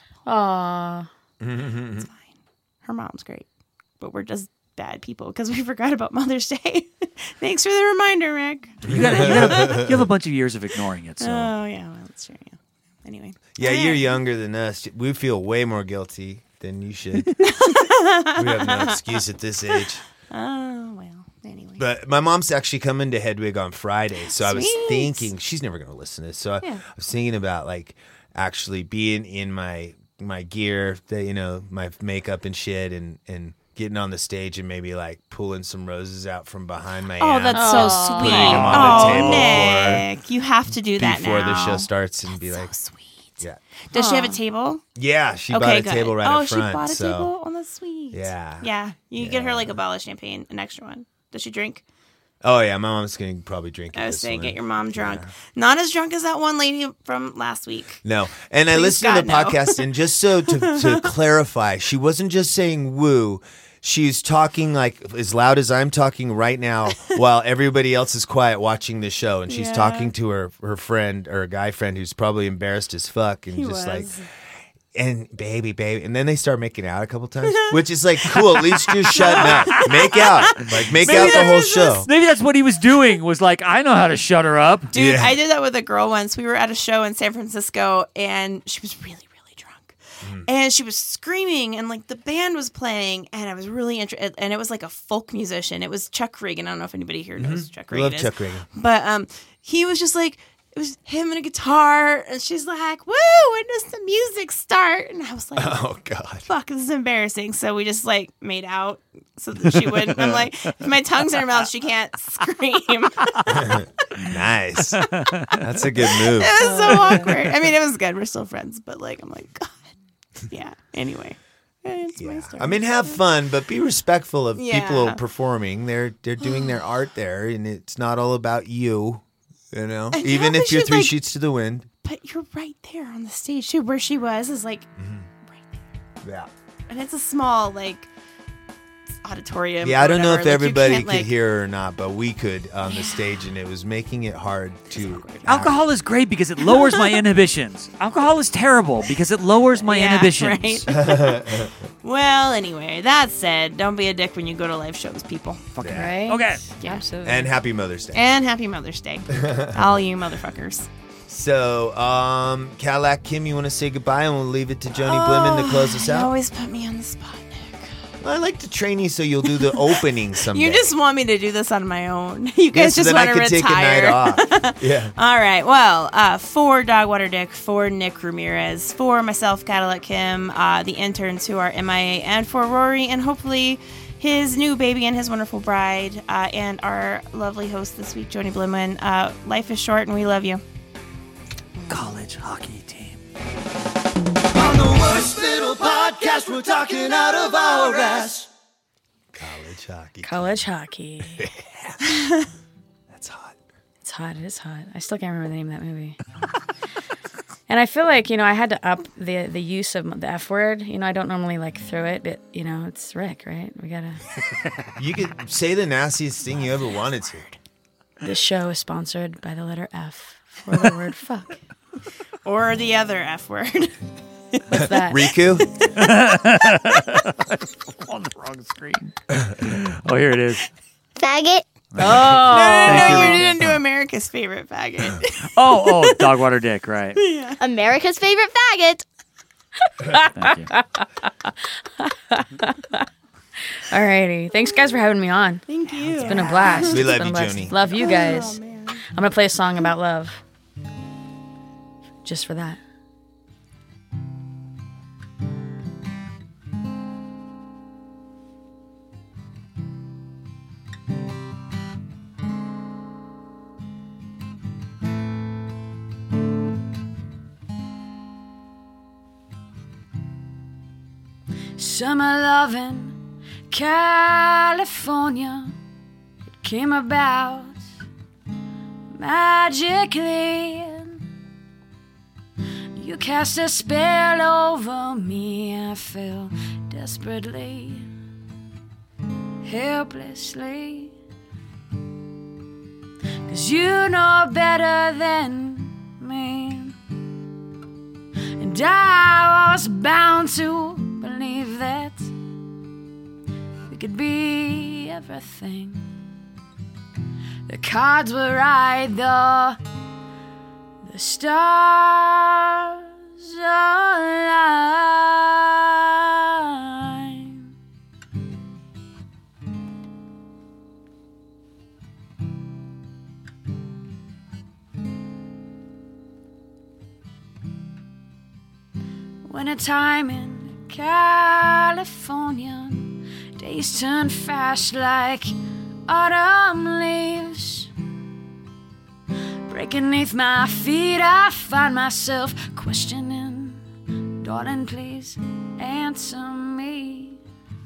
Aw. it's fine. Her mom's great, but we're just bad people because we forgot about Mother's Day. Thanks for the reminder, Rick. You, gotta, you, gotta, you have a bunch of years of ignoring it. So Oh yeah, well, that's true. Yeah. Anyway. Yeah, All you're right. younger than us. We feel way more guilty than you should. We have no excuse at this age. Oh well. Anyway. But my mom's actually coming to Hedwig on Friday, so I was Sweet. thinking she's never going to listen to this. So I, Yeah. I was thinking about like actually being in my my gear, that you know, my makeup and shit, and and getting on the stage and maybe like pulling some roses out from behind my Oh, amp, that's so Aw. sweet. Putting 'em on the oh, table Nick, you have to do that before now. the show starts and be So like, sweet. yeah, Does she have a table? yeah, she okay, bought a good. table right oh, up front. she bought a so table. Oh, that's sweet. Yeah. Yeah. You get her Yeah. like a bottle of champagne, an extra one. Does she drink? oh yeah, my mom's going to probably drink. I at was this saying, one. get your mom drunk. Not as drunk as that one lady from last week. No. And I Please, listened to the God, no. podcast, and just so to, to clarify, she wasn't just saying woo. She's talking like as loud as I'm talking right now while everybody else is quiet watching the show. And she's Yeah. talking to her her friend or a guy friend who's probably embarrassed as fuck and He just was. like, and baby, baby. And then they start making out a couple times, which is like, cool, at least you're shutting up. Make out. Like, make out the whole show. maybe that's what he was doing. Was like, I know how to shut her up. Dude, Yeah. I did that with a girl once. We were at a show in San Francisco, and she was really, really drunk. Mm. And she was screaming, and like the band was playing, and I was really interested. And it was like a folk musician. It was Chuck Reagan. I don't know if anybody here knows who Chuck I Reagan love is. Chuck Reagan. But um, he was just like, it was him and a guitar, and she's like, "Woo! When does the music start?" And I was like, Oh, God. "Fuck, this is embarrassing." So we just like made out so that she wouldn't. I'm like, if my tongue's in her mouth, she can't scream. Nice. That's a good move. It was so awkward. I mean, it was good. We're still friends, but like, I'm like, God. Yeah. Anyway, it's my Yeah. story. I mean, have fun, but be respectful of Yeah. people performing. They're they're doing their art there, and it's not all about you. You know, And even how if is you're she, three like- sheets to the wind. But you're right there on the stage too, where she was is like Mm-hmm. right there, Yeah. and it's a small like auditorium. Yeah, or I don't know whatever. if Like, you everybody can't, could like- hear her or not, but we could on the stage, and it was making it hard to. Alcohol is great because it lowers my inhibitions. Alcohol is terrible because it lowers my Yeah, inhibitions. right. Well, anyway, that said, don't be a dick when you go to live shows, people. Fucking Right? Okay. Yeah. Absolutely. And happy Mother's Day. And happy Mother's Day, all you motherfuckers. So, um, Cadillac Kim, you want to say goodbye, and we'll leave it to Joni Blimmen to close us You out. always put me on the spot, Nick. I like to train you so you'll do the opening someday. You just want me to do this on my own. You guys yeah, so just then want I to could retire. take a night off. Yeah. All right. Well, uh, for Dogwater Dick, for Nick Ramirez, for myself, Cadillac Kim, uh, the interns who are M I A, and for Rory, and hopefully his new baby and his wonderful bride, uh, and our lovely host this week, Joni Blimmen. Uh, life is short, and we love you. College hockey team. On the worst little podcast, we're talking out of our ass. College hockey. College hockey. That's hot. It's hot. It is hot. I still can't remember the name of that movie. And I feel like, you know, I had to up the the use of the F word. You know, I don't normally like throw it, but, you know, it's Rick, right? We gotta. You could say the nastiest thing you ever wanted to. This show is sponsored by the letter F for the word fuck. Or the other F word. What's that? Riku? On the wrong screen. Oh, here it is. Faggot. No, Oh. no, Thank no, you, we Rika. didn't do America's favorite faggot. Oh, oh, dog water dick, right. America's favorite faggot. Thank you. Alrighty. Thanks, guys, for having me on. Thank you. It's been a blast. We It's love been a you, blast. Joni. Love you guys. Oh, man. I'm going to play a song about love. Just for that. Summer loving California, it came about magically. You cast a spell over me, I fell desperately, helplessly. 'Cause you know better than me, and I was bound to believe that we could be everything. The cards were right, the the stars align. Winter time in California, days turn fast like autumn leaves. Breaking beneath my feet, I find myself questioning, darling, please answer me.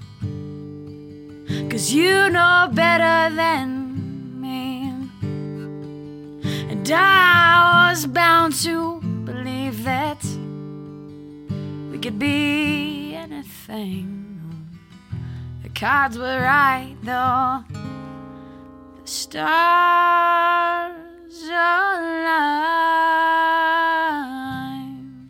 'Cause you know better than me, and I was bound to believe that we could be anything. The cards were right, though the stars align.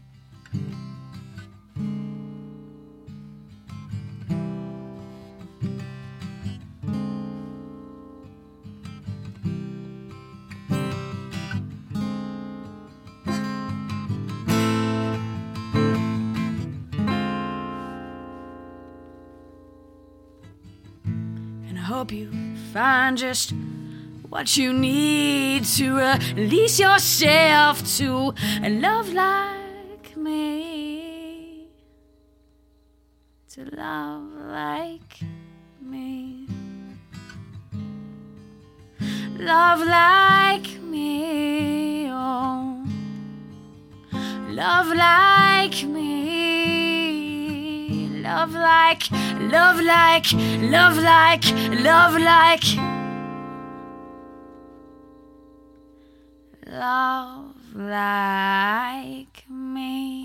And I hope you find just what you need to release yourself to a love like me. To love like me. Love like me, oh. Love like me. Love like, love like, love like, love like. Love like me.